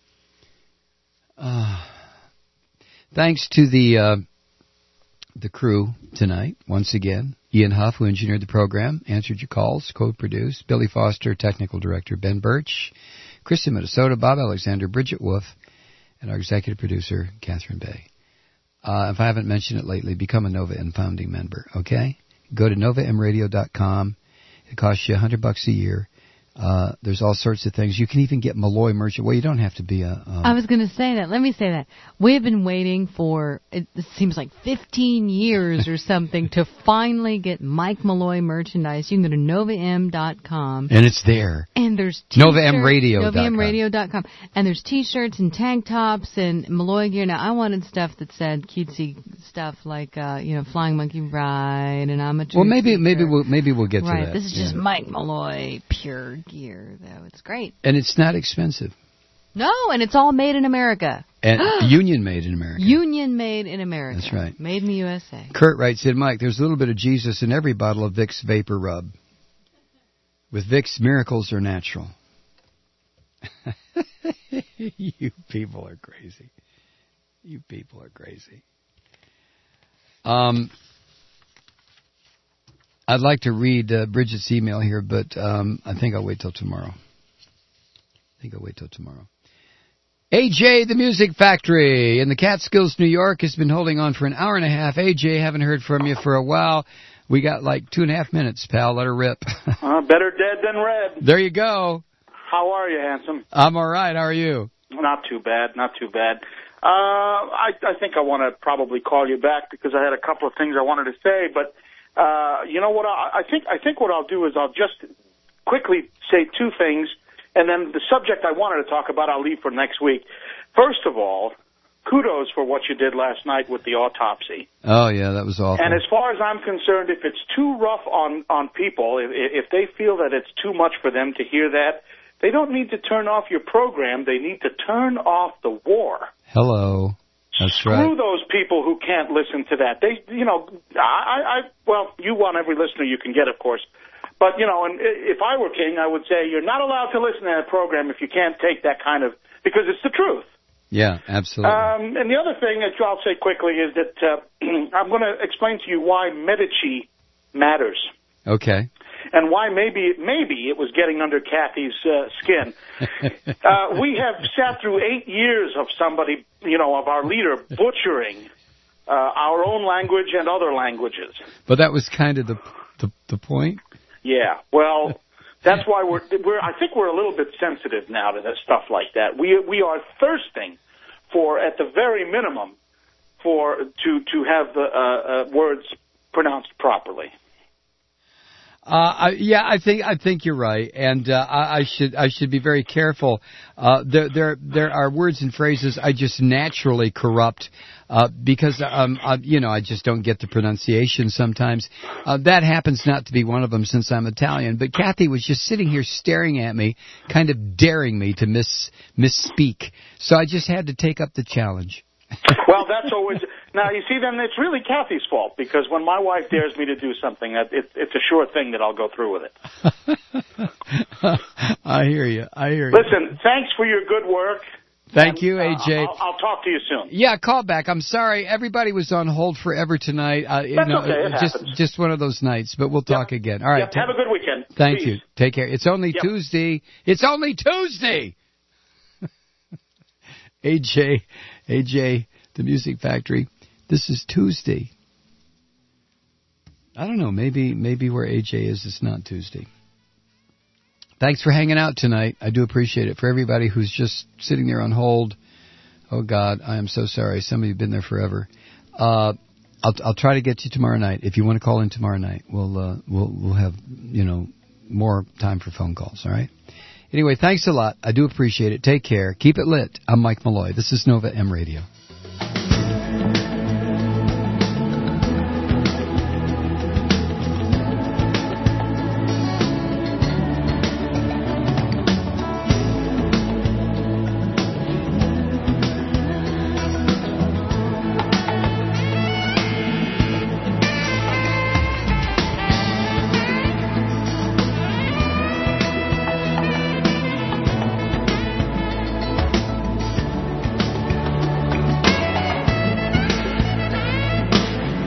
Thanks to the crew tonight, once again. Ian Huff, who engineered the program, answered your calls, co-produced. Billy Foster, technical director. Ben Birch, Kristen Minnesota, Bob Alexander, Bridget Wolf, and our executive producer, Catherine Bay. If I haven't mentioned it lately, become a Nova M founding member, okay? Go to NovaMradio.com. It costs you $100 a year. There's all sorts of things. You can even get Malloy merch. Well, you don't have to be a... I was going to say that. Let me say that. We have been waiting for, it seems like 15 years or something, to finally get Mike Malloy merchandise. You can go to NovaM.com. And it's there. And there's t-shirts. NovaMradio.com. NovaMradio.com. And there's T-shirts and tank tops and Malloy gear. Now, I wanted stuff that said cutesy stuff like, Flying Monkey Ride and I'm a Well, maybe we'll get to that. Right. This is just Mike Malloy pure gear, though. It's great. And it's not expensive. No, and it's all made in America. And Union made in America. Union made in America. That's right. Made in the USA. Kurt writes in, Mike, there's a little bit of Jesus in every bottle of Vicks Vapor Rub. With Vicks, miracles are natural. You people are crazy. You people are crazy. I'd like to read Bridget's email here, but I think I'll wait till tomorrow. AJ, the Music Factory in the Catskills, New York, has been holding on for an hour and a half. AJ, haven't heard from you for a while. We got like 2.5 minutes, pal. Let her rip. Better dead than red. There you go. How are you, handsome? I'm all right. How are you? Not too bad. I think I want to probably call you back because I had a couple of things I wanted to say, but you know what? I think what I'll do is I'll just quickly say two things, and then the subject I wanted to talk about I'll leave for next week. First of all, kudos for what you did last night with the autopsy. Oh, yeah, that was awful. And as far as I'm concerned, if it's too rough on people, if they feel that it's too much for them to hear that, they don't need to turn off your program. They need to turn off the war. Hello. That's right. Screw those people who can't listen to that. Well, you want every listener you can get, of course. But, and if I were king, I would say you're not allowed to listen to that program if you can't take that kind of, because it's the truth. Yeah, absolutely. And the other thing that I'll say quickly is that I'm going to explain to you why Medici matters. Okay. And why maybe it was getting under Kathy's skin. We have sat through 8 years of somebody, of our leader butchering our own language and other languages. But that was kind of the point. Yeah. Well, that's why I think we're a little bit sensitive now to stuff like that. We are thirsting for, at the very minimum, to have the words pronounced properly. I think you're right, and I should be very careful. There are words and phrases I just naturally corrupt because I just don't get the pronunciation sometimes. That happens not to be one of them since I'm Italian. But Kathy was just sitting here staring at me, kind of daring me to misspeak. So I just had to take up the challenge. Well, that's always... Now, you see, then it's really Kathy's fault, because when my wife dares me to do something, it's a sure thing that I'll go through with it. I hear you. Listen, thanks for your good work. Thank you, AJ. I'll talk to you soon. Yeah, call back. I'm sorry. Everybody was on hold forever tonight. Okay. It happens. Just one of those nights, but we'll talk again. All right. Yep. Have a good weekend. Thank Peace. you. Take care. It's only Tuesday. It's only Tuesday. AJ, the Music Factory. This is Tuesday. I don't know. Maybe where AJ is, it's not Tuesday. Thanks for hanging out tonight. I do appreciate it. For everybody who's just sitting there on hold, oh God, I am so sorry. Some of you have been there forever. I'll try to get you tomorrow night. If you want to call in tomorrow night, we'll have more time for phone calls. All right. Anyway, thanks a lot. I do appreciate it. Take care. Keep it lit. I'm Mike Malloy. This is Nova M Radio.